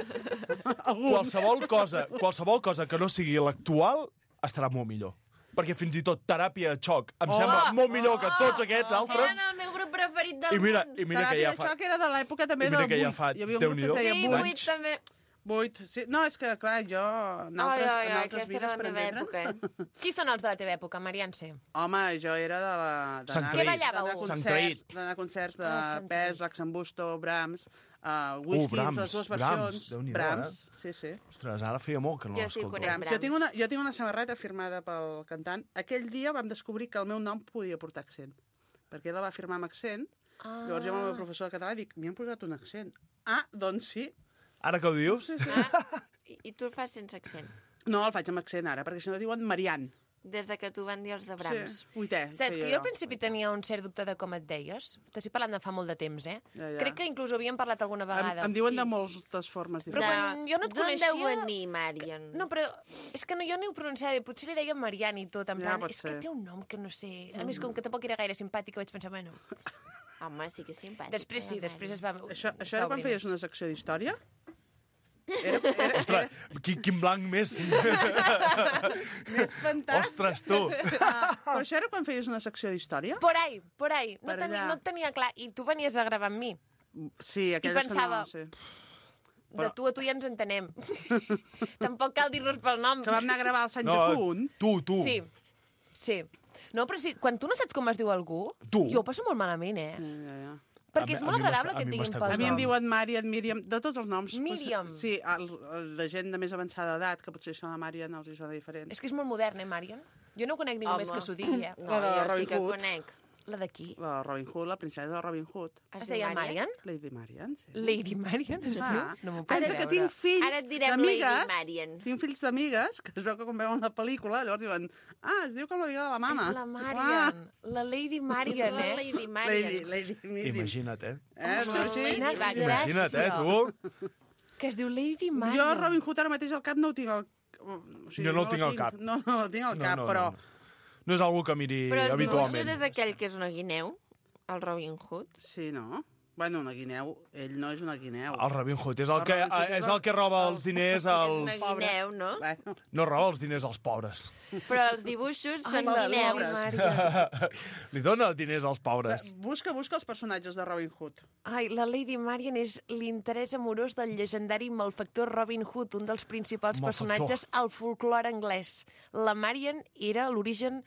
qualsevol cosa, qualsevol cosa que no sigui l'actual estarà molt millor. Perquè fins i tot teràpia de xoc em Oh! sembla molt millor que tots aquests altres. Eren el meu grup preferit del I mira, món. i mira que ja Teràpia de fa... xoc era de l'època també I mira del que ja vuit. fa Hi havia un grup que Déu-n'hi-do. es deia Sí, vuit. vuit també. Vuit, sí. No, és que, clar, jo en Ai, altres, ai, en ai, altres aquesta vides era la per meva època, entendre'ns... Qui són els de la teva època, Marian C? Home, jo era de la... d'anar- Sant Què Traït. ballàveu? d'anar a Sant concerts, Traït. d'anar a concerts de Ah, Sant Pes, Traït. Laxambusto, Brahms, uh, Whiskey, Brahms, les dues Brahms, versions. Déu-n'hi-do, Brahms, eh? sí, sí. Ostres, ara feia molt que no Jo sí l'escolto. conec. Brahms. Jo tinc, una, jo tinc una samarreta firmada pel cantant. Aquell dia vam descobrir que el meu nom podia portar accent, perquè ell la va firmar amb accent. Ah. Llavors jo amb el meu professor de català dic, m'hi han posat un accent. Ah, doncs sí. Ara que ho dius... sí, sí. Ah, i, I tu el fas sense accent. No, el faig amb accent ara, perquè si no diuen Marian. Des de que t'ho van dir els de Brahms. Sí, vuitè. Saps que feia jo al principi tenia un cert dubte de com et deies? T'estic parlant de fa molt de temps, eh? Ja, ja. Crec que inclús ho havíem parlat alguna Em, vegada. em diuen de moltes formes Però diferents. quan jo no et D'on coneixia... deu venir, Marian? No, però és que no, jo ni ho pronunciava bé. Potser li deia Marian i tot, en Ja, plan, pot és ser. que té un nom que no sé... A més, com que tampoc era gaire simpàtica, vaig pensar, bueno... Home, sí que és simpàtic. Després sí, després es va... Això, es això va era quan obrir feies més. una secció d'història? Ostres, quin, quin blanc més... M'he espantat. Ostres, tu! Ah, però això era quan feies una secció d'història? Por ahí, por ahí. No, Per tenia, allà. no et tenia clar. I tu venies a gravar amb mi. Sí, I aquelles pensava... que no... Sí. De Però- tu a tu ja ens entenem. Tampoc cal dir-nos pel nom. Que vam anar a gravar al Sant No, Jacunt. tu, tu. Sí, sí. No, però sí, quan tu no saps com es diu algú, Tu. jo ho passo molt malament, eh? Sí, ja, ja. Perquè A és mi- molt a mi m'està- agradable a que et mi diguin m'està pel A mi em nom. diuen Marian, Míriam, de tots els noms. Míriam. Pues, sí, el, el, de gent de més avançada edat, que potser sona Marian, els hi sona diferent. És que és molt modern, eh, Marian? Jo no conec ningú Home. més que s'ho digui, eh? No, La de jo Robin sí que Hood. conec. La d'aquí? La de Robin Hood, la princesa de Robin Hood. Es deia Marian? Lady Marian, sí. Lady Marian, es diu? Ah, No m'ho puc pensa que creure. tinc fills Ara et direm Lady d'amigues, Marian. tinc fills d'amigues, que es veu que quan veuen la pel·lícula, llavors diuen, ah, es diu com la vida de la mama. És la Marian. La Lady Marian, la eh? Lady Ah, Marian. Lady, Lady Marian. Imagina't, eh? Eh, Ostres, sí? quina Ladybug. Imagina't, eh, gràcia. tu? Que es diu Lady Marian. Jo Robin Hood ara mateix al cap no ho tinc al... O Jo no el tinc la al cap. No, no el tinc al No, cap, no, però... no, no. No és algú que miri Però els dibuixos habitualment. és aquell que és una guineu, el Robin Hood. Sí, no? Bueno, una guineu. Ell no és una guineu. El Robin Hood és el, El que, Robin Hood és és el- el que roba els diners És als... una guineu, no? Bueno, No roba els diners als pobres. Però els dibuixos Ai, són la guineus. Lady Marian. Li dona els diners als pobres. busca, busca els personatges de Robin Hood. Ai, la Lady Marian és l'interès amorós del llegendari malfactor Robin Hood, un dels principals Malfactor. personatges al folclore anglès. La Marian era l'origen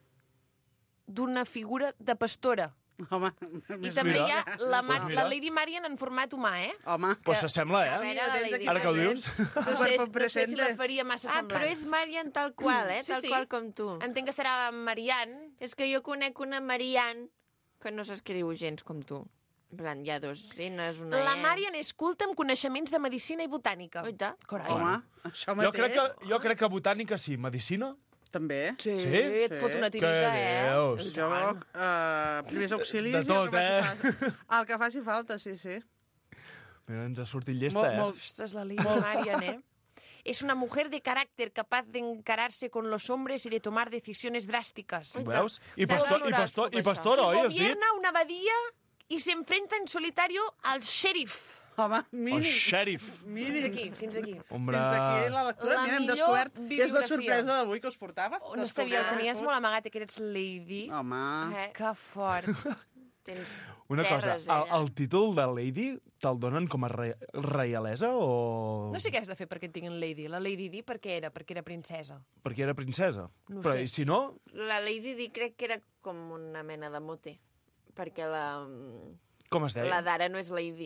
d'una figura de pastora. Home, I més també mira. hi ha la, Ma Pues mira. la Lady Marian en format humà, eh? Home, Pues s'assembla, A eh? veure, Mira, la tens Lady aquí Ara que ho Marian. dius. No sé, Cuerpo no sé si presente. la faria massa Ah, semblant. però és Marian tal qual, eh? Sí, Tal sí. qual com tu. Entenc que serà Marian. És que jo conec una Marian que no s'escriu gens com tu. En plan, hi ha dos N's, una La E. Marian és culta amb coneixements de medicina i botànica. Oita. Carai. home, això Jo mateix. crec, que, jo crec que botànica sí, medicina... També. Sí, sí, et fot una tirita, eh? El joc, uh, primers auxilis De tot, i el que, eh? faci falta. el que faci falta, sí, sí. Mira, ens ha sortit llesta, Molt, eh? molt. Ostres, la Lady Marian, eh? Es una mujer de carácter capaz de encararse con los hombres y de tomar decisiones drásticas. Veus? I pastor, i pastor, i pastora, oi, has dit? Gobierna una abadía y se enfrenta en solitario al sheriff. Home, El xèrif. Fins aquí, fins aquí. Hombre. Fins aquí la lectura. La Mira, hem millor descobert que és la bibliografia. sorpresa d'avui que us portava. Oh, no sabia, ho tenies molt amagat, que eres lady. Home. Eh, que fort. Tens Una cosa, terres, el, ella. el títol de Lady te'l donen com a re, reialesa o... No sé què has de fer perquè et tinguin lady. La Lady Di per què era? Perquè era princesa. Perquè era princesa. No ho Però sé. i si no, La Lady Di crec que era com una mena de mote, perquè la... com es deia? La d'ara no és Lady.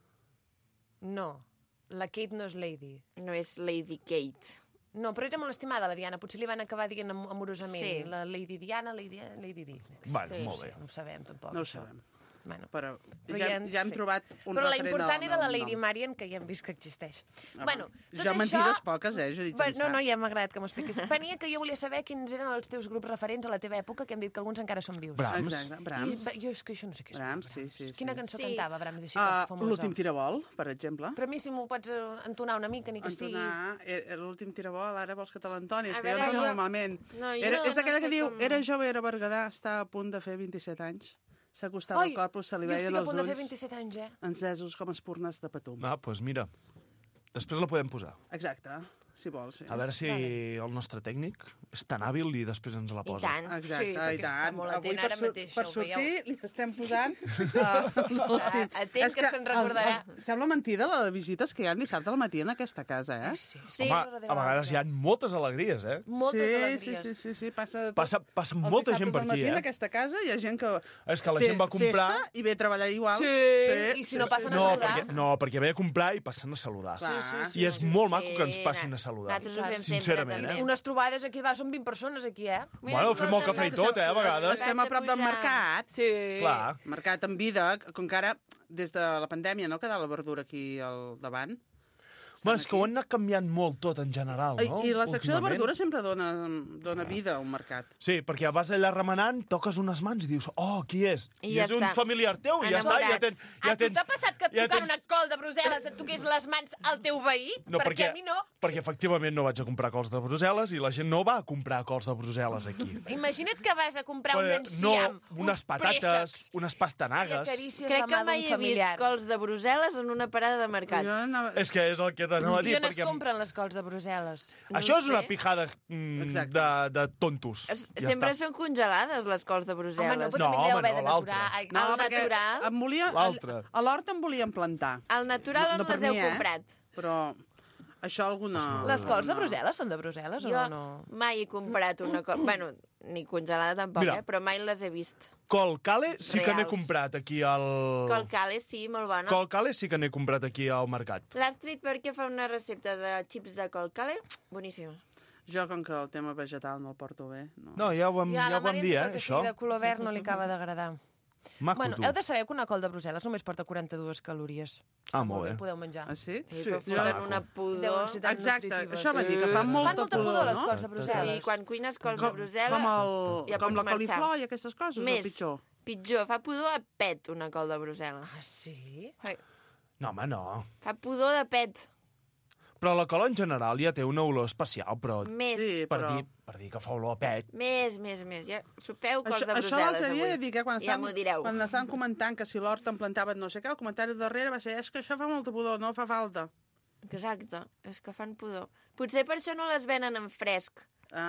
No, la Kate no és lady. No és Lady Kate. No, però era molt estimada, la Diana. Potser li van acabar dient am- amorosament. Sí. La Lady Diana, Lady, Lady Di. Bueno, sí, molt bé. No ho sabem, tampoc. No ho això. sabem. Bueno. Però Però ja, ja- ja hem sí. trobat un Però la referent important del- era la del Lady nom. Marian, que ja hem vist que existeix. Ah, bueno, tot jo això... mentides poques, eh, Judit Bueno, no, Sensat. no, ja m'ha agradat que m'ho expliquis. Venia que jo volia saber quins eren els teus grups referents a la teva època, que hem dit que alguns encara són vius. Brahms. Exacte, Brahms. I, jo és que això no sé què és. Brahms, sí, sí. Quina sí. cançó Sí. cantava Brahms així Uh, famosa? L'últim tirabol, per exemple. Però a mi si m'ho pots eh, entonar una mica, ni que sigui... Entonar, eh, l'últim tirabol, ara vols que te l'entoni? És A que jo veure, entono jo- normalment. No, jo era, no- és aquella no que sé diu, com- era jove, era Berguedà, està a punt de fer vint-i-set anys. S'acostava Ai, al corpus, se li jo veien estic a els punt de fer ulls vint-i-set anys, eh? encesos com espurnes de patum. Ah, doncs pues mira. Després la podem posar. Exacte, si vols. Sí. A veure si Vale. el nostre tècnic és tan hàbil i després ens la posa. Exacte, Sí, i perquè està tant. molt Avui atent per, ara sur mateix, per ho sortir veieu? li estem posant uh, l'últim. atent És que se'n recordarà. el- Sembla mentida la de visites que hi ha dissabte al matí en aquesta casa, eh? Sí, Sí. Home, a vegades hi ha moltes alegries, eh? Moltes sí, alegries. Sí, sí, sí, sí, passa... de tot. Passa, passa Els molta gent dissabtes per al aquí, matí en eh? aquesta casa hi ha gent que És que la té gent va a comprar... festa i ve a treballar igual. Sí, i si no passen a No, saludar. perquè, no, perquè ve a comprar i passen a saludar. Sí, sí, sí, I és sí, molt sí. maco que ens passin a saludar. Nosaltres ho fem sempre, Sincerament, també. eh? Unes trobades aquí, va, són vint persones aquí, eh? Bueno, fem el cafè i tot, eh, a vegades. Estem a prop del mercat. Sí. Clar. Mercat en vida, com que ara, des de la pandèmia, no queda la verdura aquí al davant. Bueno, és que ho han anat canviant molt tot en general, no? I, I la secció de Últimament. verdura sempre dona, dona vida a un mercat. Sí, perquè vas allà remenant, toques unes mans i dius, oh, qui és? I I, ja és un està. familiar teu i ja està, ja tens... Ja A tu tens t'ha passat que et ja tocant tens- una col de Brussel·les et toqués les mans al teu veí? No, perquè, perquè, a mi no. perquè efectivament no vaig a comprar cols de Brussel·les i la gent no va a comprar cols de Brussel·les aquí. Imagina't que vas a comprar un Però enciam, no, unes uns patates, préssecs, unes i pastanagues... acaricies Crec la que mà mai d'un he vist familiar. cols de Brussel·les en una parada de mercat. Jo anava... És que és el que t'anava a dir, I on es perquè... compren les cols de Brussel·les? Això No és una sé. pijada mm, Exacte. de, de tontos. Es, Ja sempre està. són congelades, les cols de Home, no, Brussel·les. però No, també en deu home, haver no, de l'altre. naturar. Ai, No, el perquè natural. em volia, L'altre. a l'hort em volien plantar. El natural No- on no per les heu mi, eh? comprat? Però això alguna... Les cols de no. Brussel·les són de Brussel·les Jo o no? mai he comprat una col... bueno, ni congelada tampoc, Mira. eh? Però mai les he vist. Col Cale sí que n'he Reals. comprat aquí al... Col Cale, sí, molt bona. Col Cale sí que n'he comprat aquí al mercat. L'Astrid, perquè fa una recepta de xips de col Cale? Boníssima. Jo, com que el tema vegetal no el porto bé... No. No, ja ho vam, Ja, ja la ho vam Mària dir, tot eh, el que això. sigui de color verd no li acaba d'agradar. Maco, Bueno, tu. heu de saber que una col de Brussel·les només porta quaranta-dues calories. Ah, Està molt bé. Podeu menjar. Ah, sí? Sí, però foten una pudor. Deuen ser tan Exacte, nutritives. això van dir, que fan molta, Fan molta pudor, les no? cols de Brussel·les. Sí, quan cuines cols Com, de Brussel·les... com, el, ja com pots la marxar. coliflor i aquestes coses, Més, o pitjor? pitjor. Fa pudor a pet, una col de Brussel·les. Ah, sí? Ai, No, home, no. fa pudor de pet. Però la cola en general ja té una olor especial, però Més, Sí, per, però... dir, per dir que fa olor a pet. més, més, més. Ja sopeu cols Això, de això Brussel·les l'altre dia, avui. dic, eh, quan Ja m'ho direu. quan estaven comentant que si l'hort em plantaven no sé què, el comentari darrere va ser és que això fa molta pudor, no fa falta. Exacte, és que fan pudor. Potser per això no les venen en fresc.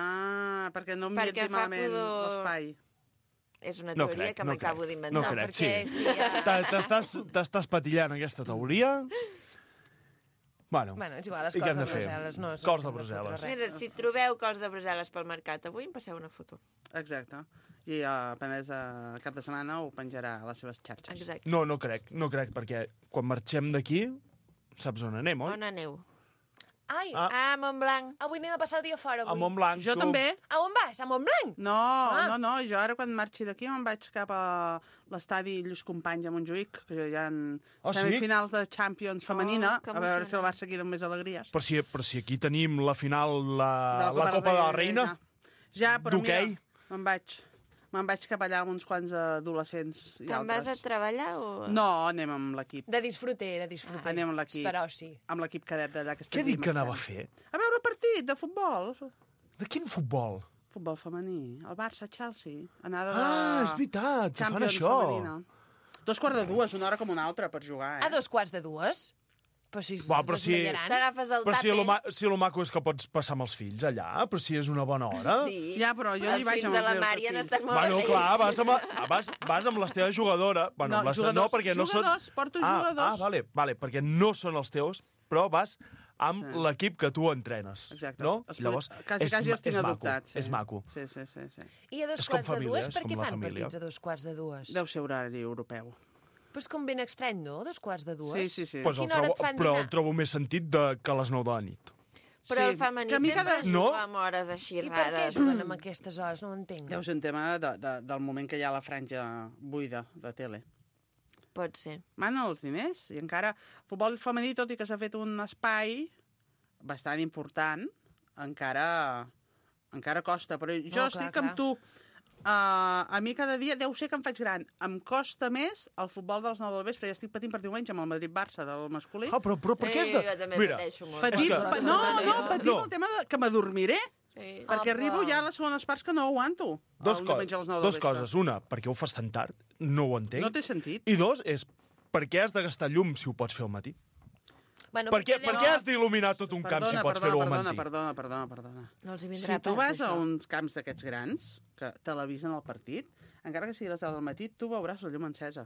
Ah, perquè no Perquè ambienti fa malament pudor. l'espai. És una No teoria crec, que no m'acabo crec. d'inventar. No crec, perquè sí. sí, ja- T'ha- T'estàs t'estàs patillant aquesta teoria. Bueno, Bueno, és igual, les i què cols hem de de fer? Brussel·les no són Cols de de fotre Brussel·les. res. Mira, si trobeu cols de Brussel·les pel mercat avui, em passeu una foto. Exacte. I a Penedès a cap de setmana ho penjarà a les seves xarxes. Exacte. No, no crec, no crec, perquè quan marxem d'aquí, saps on anem, oi? On aneu? Ai, Ah. Ah, Montblanc. avui anem a passar el dia fora. A Avui. Montblanc, Jo tu. també. A on vas? A Montblanc? No, Ah. no, no, jo ara quan marxi d'aquí me'n vaig cap a l'estadi Lluís Companys a Montjuïc, que hi ha Ah, sí? semifinals de Champions femenina, que a veure si el emocionant. Barça queda amb més alegries. Però si, però si aquí tenim la final, la, De la, Copa de la Reina. Ja, però D'hoquei? mira, me'n vaig. Me'n vaig cap allà amb uns quants adolescents i Te'n vas a altres. treballar o...? No, anem amb l'equip. De disfruter, de disfruter. Anem amb l'equip. Per oci. Amb l'equip cadet d'allà que Què estem dic que anava a fer? A veure el partit de futbol. De quin futbol? Futbol femení. El Barça-Chelsea. Anada de... Ah, és veritat, que fan Champions això. femenina. Dos quarts de dues, una hora com una altra per jugar, eh? A dos quarts de dues? Però si Va, però si, T'agafes el però si tàper. lo, ma, si lo maco és que pots passar amb els fills allà, però si és una bona hora... Sí. Ja, però jo Els hi vaig fills amb de els la meus Mària petits. n'estan molt Bueno, clar, vas amb, agraïts. la, vas, vas amb les teves jugadores. Bueno, No, amb les teves, jugadors, no, perquè no jugadors, són... porto ah, jugadors. Ah, vale, vale, perquè no són els teus, però vas amb Sí. l'equip que tu entrenes. Exacte. No? Es- Llavors, quasi, és, quasi ma- els tinc és maco, adoptats. Sí. és maco. Sí, sí, sí, sí. I a dos És com quarts de família, dues, és per com què la fan família. partits a dos quarts de dues? Deu ser horari europeu. Però és com ben estrany, no? Dos quarts de dues. Sí, sí, sí. Pues el Quina hora trobo, et fan però dinar? el trobo més sentit de, que a les nou de la nit. Però Sí, el femení que a mi sempre cada- juga No? amb hores així I per què rares. juguen amb aquestes hores? No ho entenc. Deu ser un tema de, de, del moment que hi ha la franja buida de tele. Pot ser. Manen els diners i encara futbol femení, tot i que s'ha fet un espai bastant important, encara encara costa. Però jo No, estic clar, amb tu. Uh, a mi cada dia, deu ser que em faig gran. Em costa més el futbol dels nou del vespre. Ja estic patint per diumenge amb el Madrid-Barça del masculí. Ah, però, però per què és de... Eh, jo també Mira, pateixo molt. Patint, és que- pa, no, no, patint No. el tema de, que m'adormiré. Sí. Perquè arribo ja a les segones parts que no aguanto. Dos, el co diumenge a les nou del dos vespre. coses. Una, perquè ho fas tan tard, no ho entenc. No té sentit. I dos, és per què has de gastar llum si ho pots fer al matí? Bueno, Per què, perquè per deu- què has d'il·luminar tot un camp si pots fer-ho al perdona, matí? perdona, perdona, perdona. No els hi vindrà Si tu pas, vas a això. uns camps d'aquests grans, que televisen el partit, encara que sigui a les deu del matí, tu veuràs la llum encesa.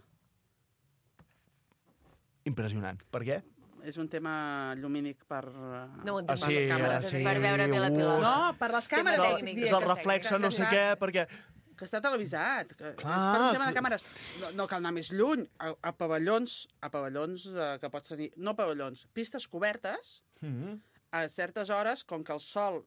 Impressionant. Per què? És un tema llumínic per... No ho Ah, entenc. sí, les càmeres. ah, sí, Per veure bé la pilota. No, per les Tema càmeres. tècnic. estic És dient el que- reflexe, no sé que què, està- perquè... Que està televisat. Que Clar, és per un tema de que- càmeres. No, no cal anar més lluny. A, a pavellons, a pavellons eh, que pots tenir... No pavellons, pistes cobertes, Mm. a certes hores, com que el sol...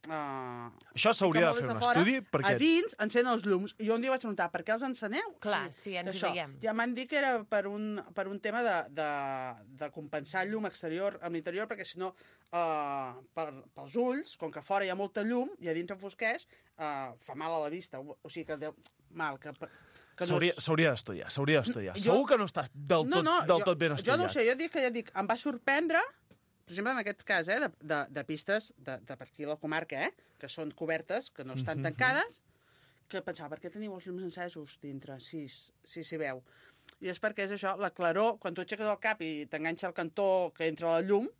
Uh, Això s'hauria de fer un estudi, perquè... A dins encén els llums. I jo un dia vaig preguntar, per què els enceneu? Clar, sí, ens hi Això. veiem. Ja m'han dit que era per un, per un tema de, de, de compensar llum exterior amb l'interior, perquè si no, uh, per, pels ulls, com que fora hi ha molta llum i a dintre enfosqueix, uh, fa mal a la vista. O, o sigui que deu... Mal, que... que no S'hauria és- s'hauria d'estudiar, s'hauria d'estudiar. Jo- Segur que no estàs del tot, del tot ben jo, estudiat. Jo no ho sé, jo dic que ja dic, em va sorprendre, per exemple, en aquest cas, eh, de, de, de pistes de, de per aquí a la comarca, eh, que són cobertes, que no estan tancades, que pensava, per què teniu els llums encesos dintre? Sí, sí s'hi veu. I és perquè és això, la claror, quan tu aixeques el cap i t'enganxa el cantó que entra la llum,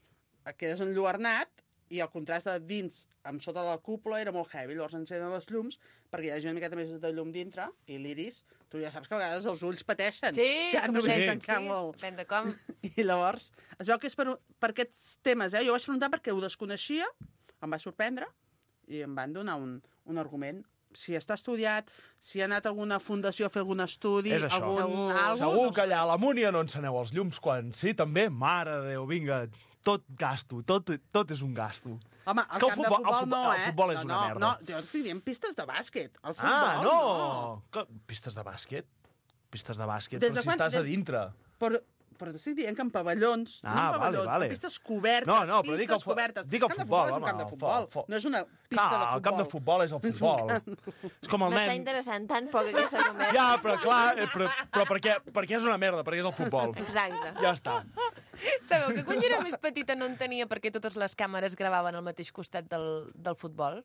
et quedes enlluernat, i el contrast de dins amb sota la cúpula era molt heavy. Llavors encenen les llums perquè hi hagi una miqueta més de llum dintre i l'iris, tu ja saps que a vegades els ulls pateixen. Sí, ja com no sí, ve tancar sí, molt. depèn de com. I llavors, es veu que és per, per aquests temes, eh? Jo vaig preguntar perquè ho desconeixia, em va sorprendre, i em van donar un, un argument. Si està estudiat, si ha anat a alguna fundació a fer algun estudi... És això. Algun, Segur, algo, Segur no que allà a la Múnia no enceneu els llums quan sí, també. Mare de Déu, vinga, tot gasto, tot, tot és un gasto. Home, És el que el camp futbol- de futbol, el futbol- no, el eh? futbol és no, una no, merda. No, jo estic dient pistes de bàsquet. El futbol, Ah, no! no. Que, pistes de bàsquet? Pistes de bàsquet, Des però de si quan- estàs a des- dintre. Però, però t'estic dient que en pavellons, no Ah, en pavellons, vale, vale. en pistes cobertes, No, no, però pistes dic el fu- cobertes. dic el camp de futbol, és un home, camp de el futbol, fu- no és una pista Clar, de futbol. el camp de futbol és el És un futbol. camp. És com el M'està nen... interessant tan poc aquesta conversa. Ja, però clar, eh, però, però perquè, perquè és una merda, perquè és el futbol. Exacte. Ja està. Sabeu que quan jo era més petita no entenia per què totes les càmeres gravaven al mateix costat del, del futbol?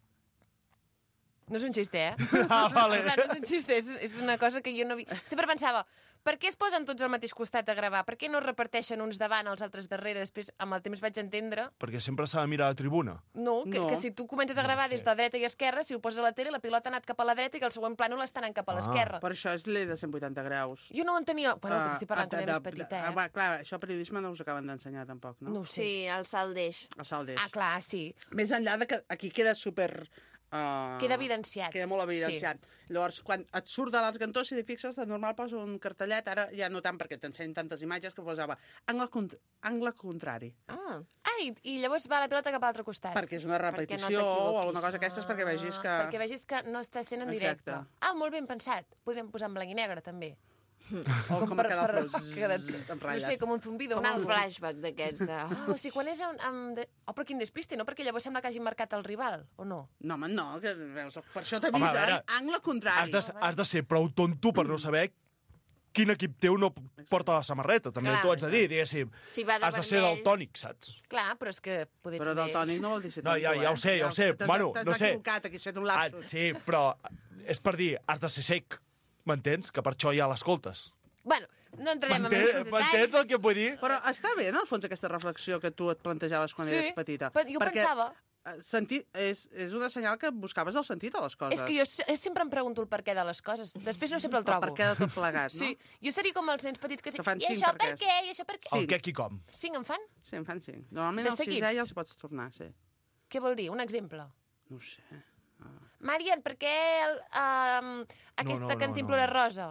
No és un xiste, eh? Ah, vale. No és un xiste, és, és una cosa que jo no vi... Sempre pensava, per què es posen tots al mateix costat a gravar? Per què no es reparteixen uns davant, els altres darrere? Després, amb el temps vaig entendre... Perquè sempre s'ha de mirar a la tribuna. No, que, No. que si tu comences a gravar des de dreta i esquerra, si ho poses a la tele, la pilota ha anat cap a la dreta i que el següent plànol està anant cap a l'esquerra. Per això és l'E de cent vuitanta graus. Jo no ho entenia... Bueno, que Ah, t'estic parlant ah, quan de- era més petita, de- eh? Va, clar, això periodisme no us acaben d'ensenyar tampoc, no? No ho sé. Sí, el salt d'eix. El salt d'eix. Ah, clar, sí. Més enllà de que aquí queda super... Uh, Queda evidenciat. Queda molt evidenciat. Sí. Llavors, quan et surt de l'alt cantó, si t'hi fixes, de normal posa un cartellet, ara ja no tant perquè t'ensenyen tantes imatges que posava angle, cont angle contrari. Ah. Ah, i, i llavors va la pilota cap a l'altre costat. Perquè és una repetició no t'equivoquis. o alguna cosa d'aquestes perquè vegis que... Perquè vegis que no està sent en Exacte. directe. Ah, molt ben pensat. Podríem posar en blanc i negre, també. O com, com per quedar flors amb ratlles. No sé, com un zumbido. Com un flashback d'aquests. De... Oh, o sigui, quan és amb... amb de... Oh, però quin despiste, no? Perquè llavors sembla que hagi marcat el rival, o no? No, home, no, que, veus, per això t'avisen, angle contrari. Has de, has de ser prou tonto per no saber quin equip teu no porta la samarreta. També t'ho haig de dir, diguéssim. Si va de has de ser vermell... daltònic, saps? Clar, però és que... Poder però daltònic no vol dir ser no, tonto, ja, ja ho sé, ja ho sé. Bueno, no sé. T'has equivocat, aquí has fet un lapsus. Ah, sí, però és per dir, has de ser sec, m'entens? Que per això ja l'escoltes. Bueno, no entrarem en més detalls. M'entens el que vull dir? Però està bé, en el fons, aquesta reflexió que tu et plantejaves quan sí, eres petita. Sí, jo perquè pensava... Sentit, és, és una senyal que buscaves el sentit a les coses. És que jo sempre em pregunto el perquè de les coses. Després no sempre el trobo. El perquè de tot plegat, no? Sí, jo seria com els nens petits que... que fan I això per què? I això per què? El què, qui, com. Cinc en fan? Sí, en fan cinc. Normalment el sisè ja els pots tornar, sí. Què vol dir? Un exemple? No ho sé. Ah. Marian, per què el, um, aquesta no, no, no, cantimplora no. rosa?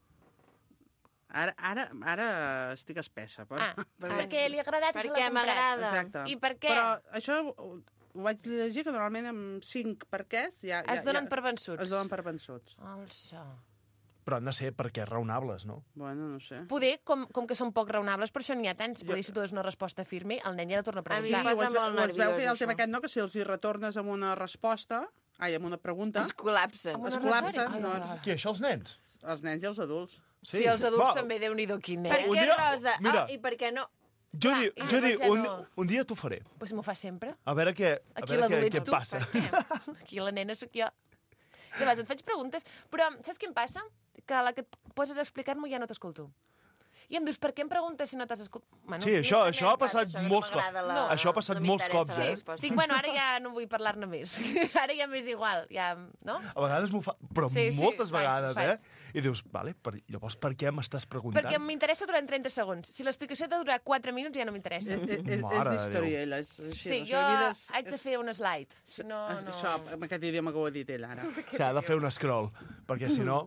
Ara, ara, ara estic espessa. Però... Ah, perquè li ha agradat i se l'ha Perquè m'agrada. Exacte. I per què? Però això... Ho vaig llegir que normalment amb cinc perquès ja... Es ja, donen ja, per vençuts. Es donen per vençuts. Alça. Però han de ser perquè raonables, no? Bueno, no sé. Poder, com, com que són poc raonables, per això n'hi ha tants. Poder, si tu dones una resposta firme, el nen ja la torna a preguntar. Sí, ho es, ho es veu que hi ha el tema aquest, no? Que si els hi retornes amb una resposta... Ai, amb una pregunta... Es col·lapsen. Es col·lapsen. No. Qui, això els nens? Els nens i els adults. Sí, sí els adults Va. també, Déu-n'hi-do quin, eh? Per què dia, rosa? Mira, oh, I per què no? Jo, Clar, di, jo dic, un, no. un dia t'ho faré. Pues m'ho fa sempre. A veure què, a Aquí veure què, què tu. passa. Per Aquí la nena sóc jo. Llavors, et faig preguntes, però saps què em passa? Que a la que et poses a explicar-m'ho ja no t'escolto. I em dius, per què em preguntes si no t'has escoltat? Bueno, sí, això, això ha passat això molts cops. La... No, això ha passat no molts cops, sí. eh? Dic, bueno, ara ja no vull parlar-ne més. Ara ja m'és igual, ja, no? A vegades m'ho fa, però sí, moltes sí, vegades, faig, eh? I dius, vale, per, llavors per què m'estàs preguntant? Perquè m'interessa durant trenta segons. Si l'explicació ha de durar quatre minuts ja no m'interessa. És, és, és d'historiella. Sí, jo és, haig de fer un slide. Si no, no... Això, amb aquest idioma que ho ha dit ell ara. O sigui, ha de fer un scroll, perquè si no,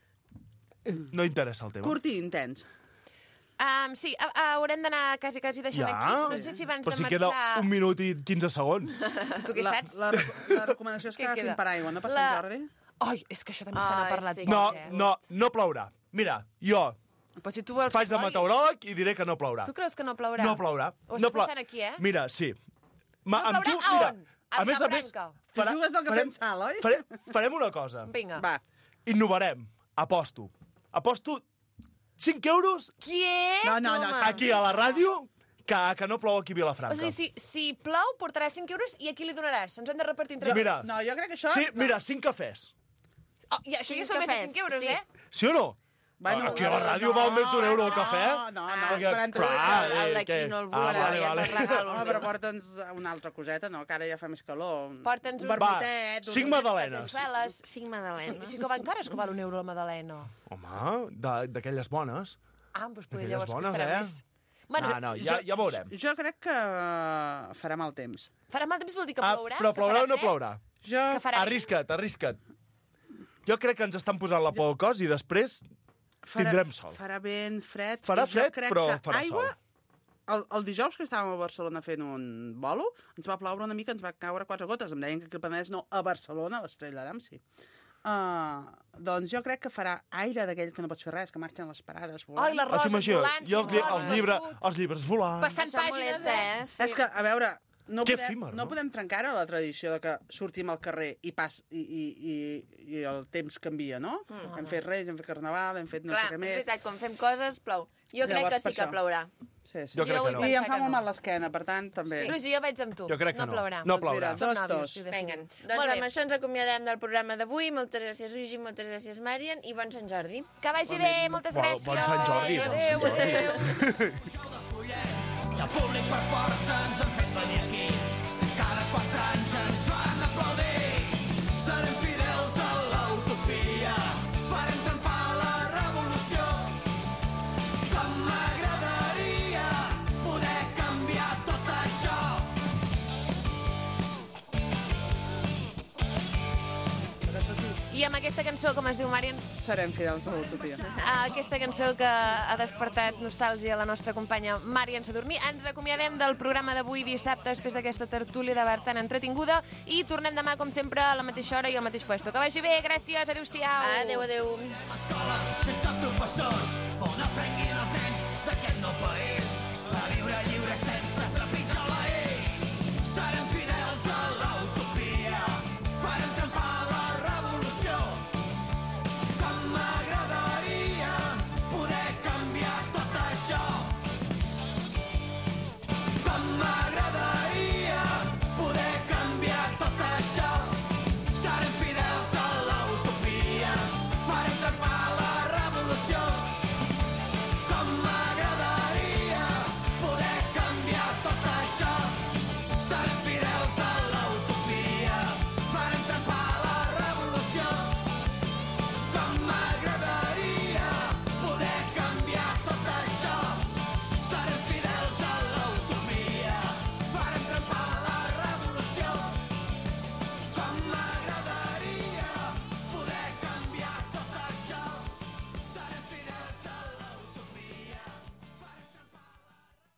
no interessa el tema. Curt i intens. Um, sí, uh, uh, haurem d'anar quasi, quasi deixant ja, aquí. No sé si abans però de si marxar... queda un minut i quinze segons. Tu què la, saps? La, la recomanació és que agafin per aigua, no per Sant Jordi? Ai, és que això també se n'ha parlat. Sí. No, no, no plourà. Mira, jo però si tu vols faig de meteoròleg i diré que no plourà. Tu creus que no plourà? No plourà. Ho no estàs deixant aquí, eh? Mira, sí. Ma, no plourà tu, mira, a on? A, a més a més, farà, jugues del que fem sal, oi? Farem, farem una cosa. Vinga. Va. Innovarem. Aposto. Aposto cinc euros... Què? No, no, no. Aquí a la ràdio, que, que no plou aquí a Vilafranca. O sigui, si, si plou, portaràs cinc euros i aquí li donaràs. Ens ho hem de repartir entre mira, no, jo crec que això... Sí, mira, cinc cafès. Oh, ja, això ja són més de cinc euros, sí. eh? Sí o no? Bueno, aquí a la ràdio no, val més d'un euro el cafè? No, no, no. Perquè, Però clar, el d'aquí no el vull, ah, vale, ja vale. per regalo. Home, però porta'ns una altra coseta, no? Que ara ja fa més calor. Porta'ns un vermutet. Va, cinc magdalenes. Cinc magdalenes. Sí, sí que van cares que val un euro la magdalena. Home, d'aquelles bones. Ah, doncs poder llavors bones, costarà eh? més. Bueno, no, no, ja, ja veurem. Jo crec que farà mal temps. Farà mal temps vol dir que ah, plourà? Però plourà o no plourà? Jo... Arrisca't, arrisca't. Jo crec que ens estan posant la por al cos i després farà, tindrem sol. Farà vent, fred... Farà fred, però farà aigua, sol. El, el dijous que estàvem a Barcelona fent un bolo, ens va ploure una mica, ens va caure quatre gotes. Em deien que aquí al Penedès no, a Barcelona, a l'Estrella d'Am, sí. Uh, doncs jo crec que farà aire d'aquell que no pots fer res, que marxen les parades volant. Ai, les roses volant, I els, lli els, llibre, els llibres volant. Passant pàgines, eh? Sí. És que, a veure, no que podem, efímer, no? no podem trencar ara la tradició de que sortim al carrer i, pas, i, i, i, i el temps canvia, no? Mm. Hem fet Reis, hem fet Carnaval, hem fet no Clar, sé què més. és veritat, quan fem coses, plou. Jo crec que sí que plourà. Sí, sí. Jo crec que no. I em fa molt mal l'esquena, per tant, també. Sí. Luigi, jo vaig amb tu. Jo crec que no. No plourà. No plourà. Doncs mira, dos, dos. Vinga, doncs amb això ens acomiadem del programa d'avui. Moltes gràcies, Luigi, moltes gràcies, Marian, i bon Sant Jordi. Que vagi bé, moltes gràcies. Bon Sant Jordi. Adéu, adéu. I el públic per força ens han fet venir aquí. Cada quatre anys ens fan aplaudir. Serem fidels a l'utopia. Farem trempar la revolució. Com m'agradaria poder canviar tot això. I amb aquesta cançó, com es diu, Màrian? Serem fidels a l'utopia. Aquesta cançó que ha despertat nostàlgia a la nostra companya Màrian Sadurní. Ens acomiadem del programa d'avui dissabte després d'aquesta tertúlia de bar tan entretinguda i tornem demà, com sempre, a la mateixa hora i al mateix puesto. Que vagi bé, gràcies, adéu-siau. Adéu, adéu. Escoles sense professors on aprenguin els nens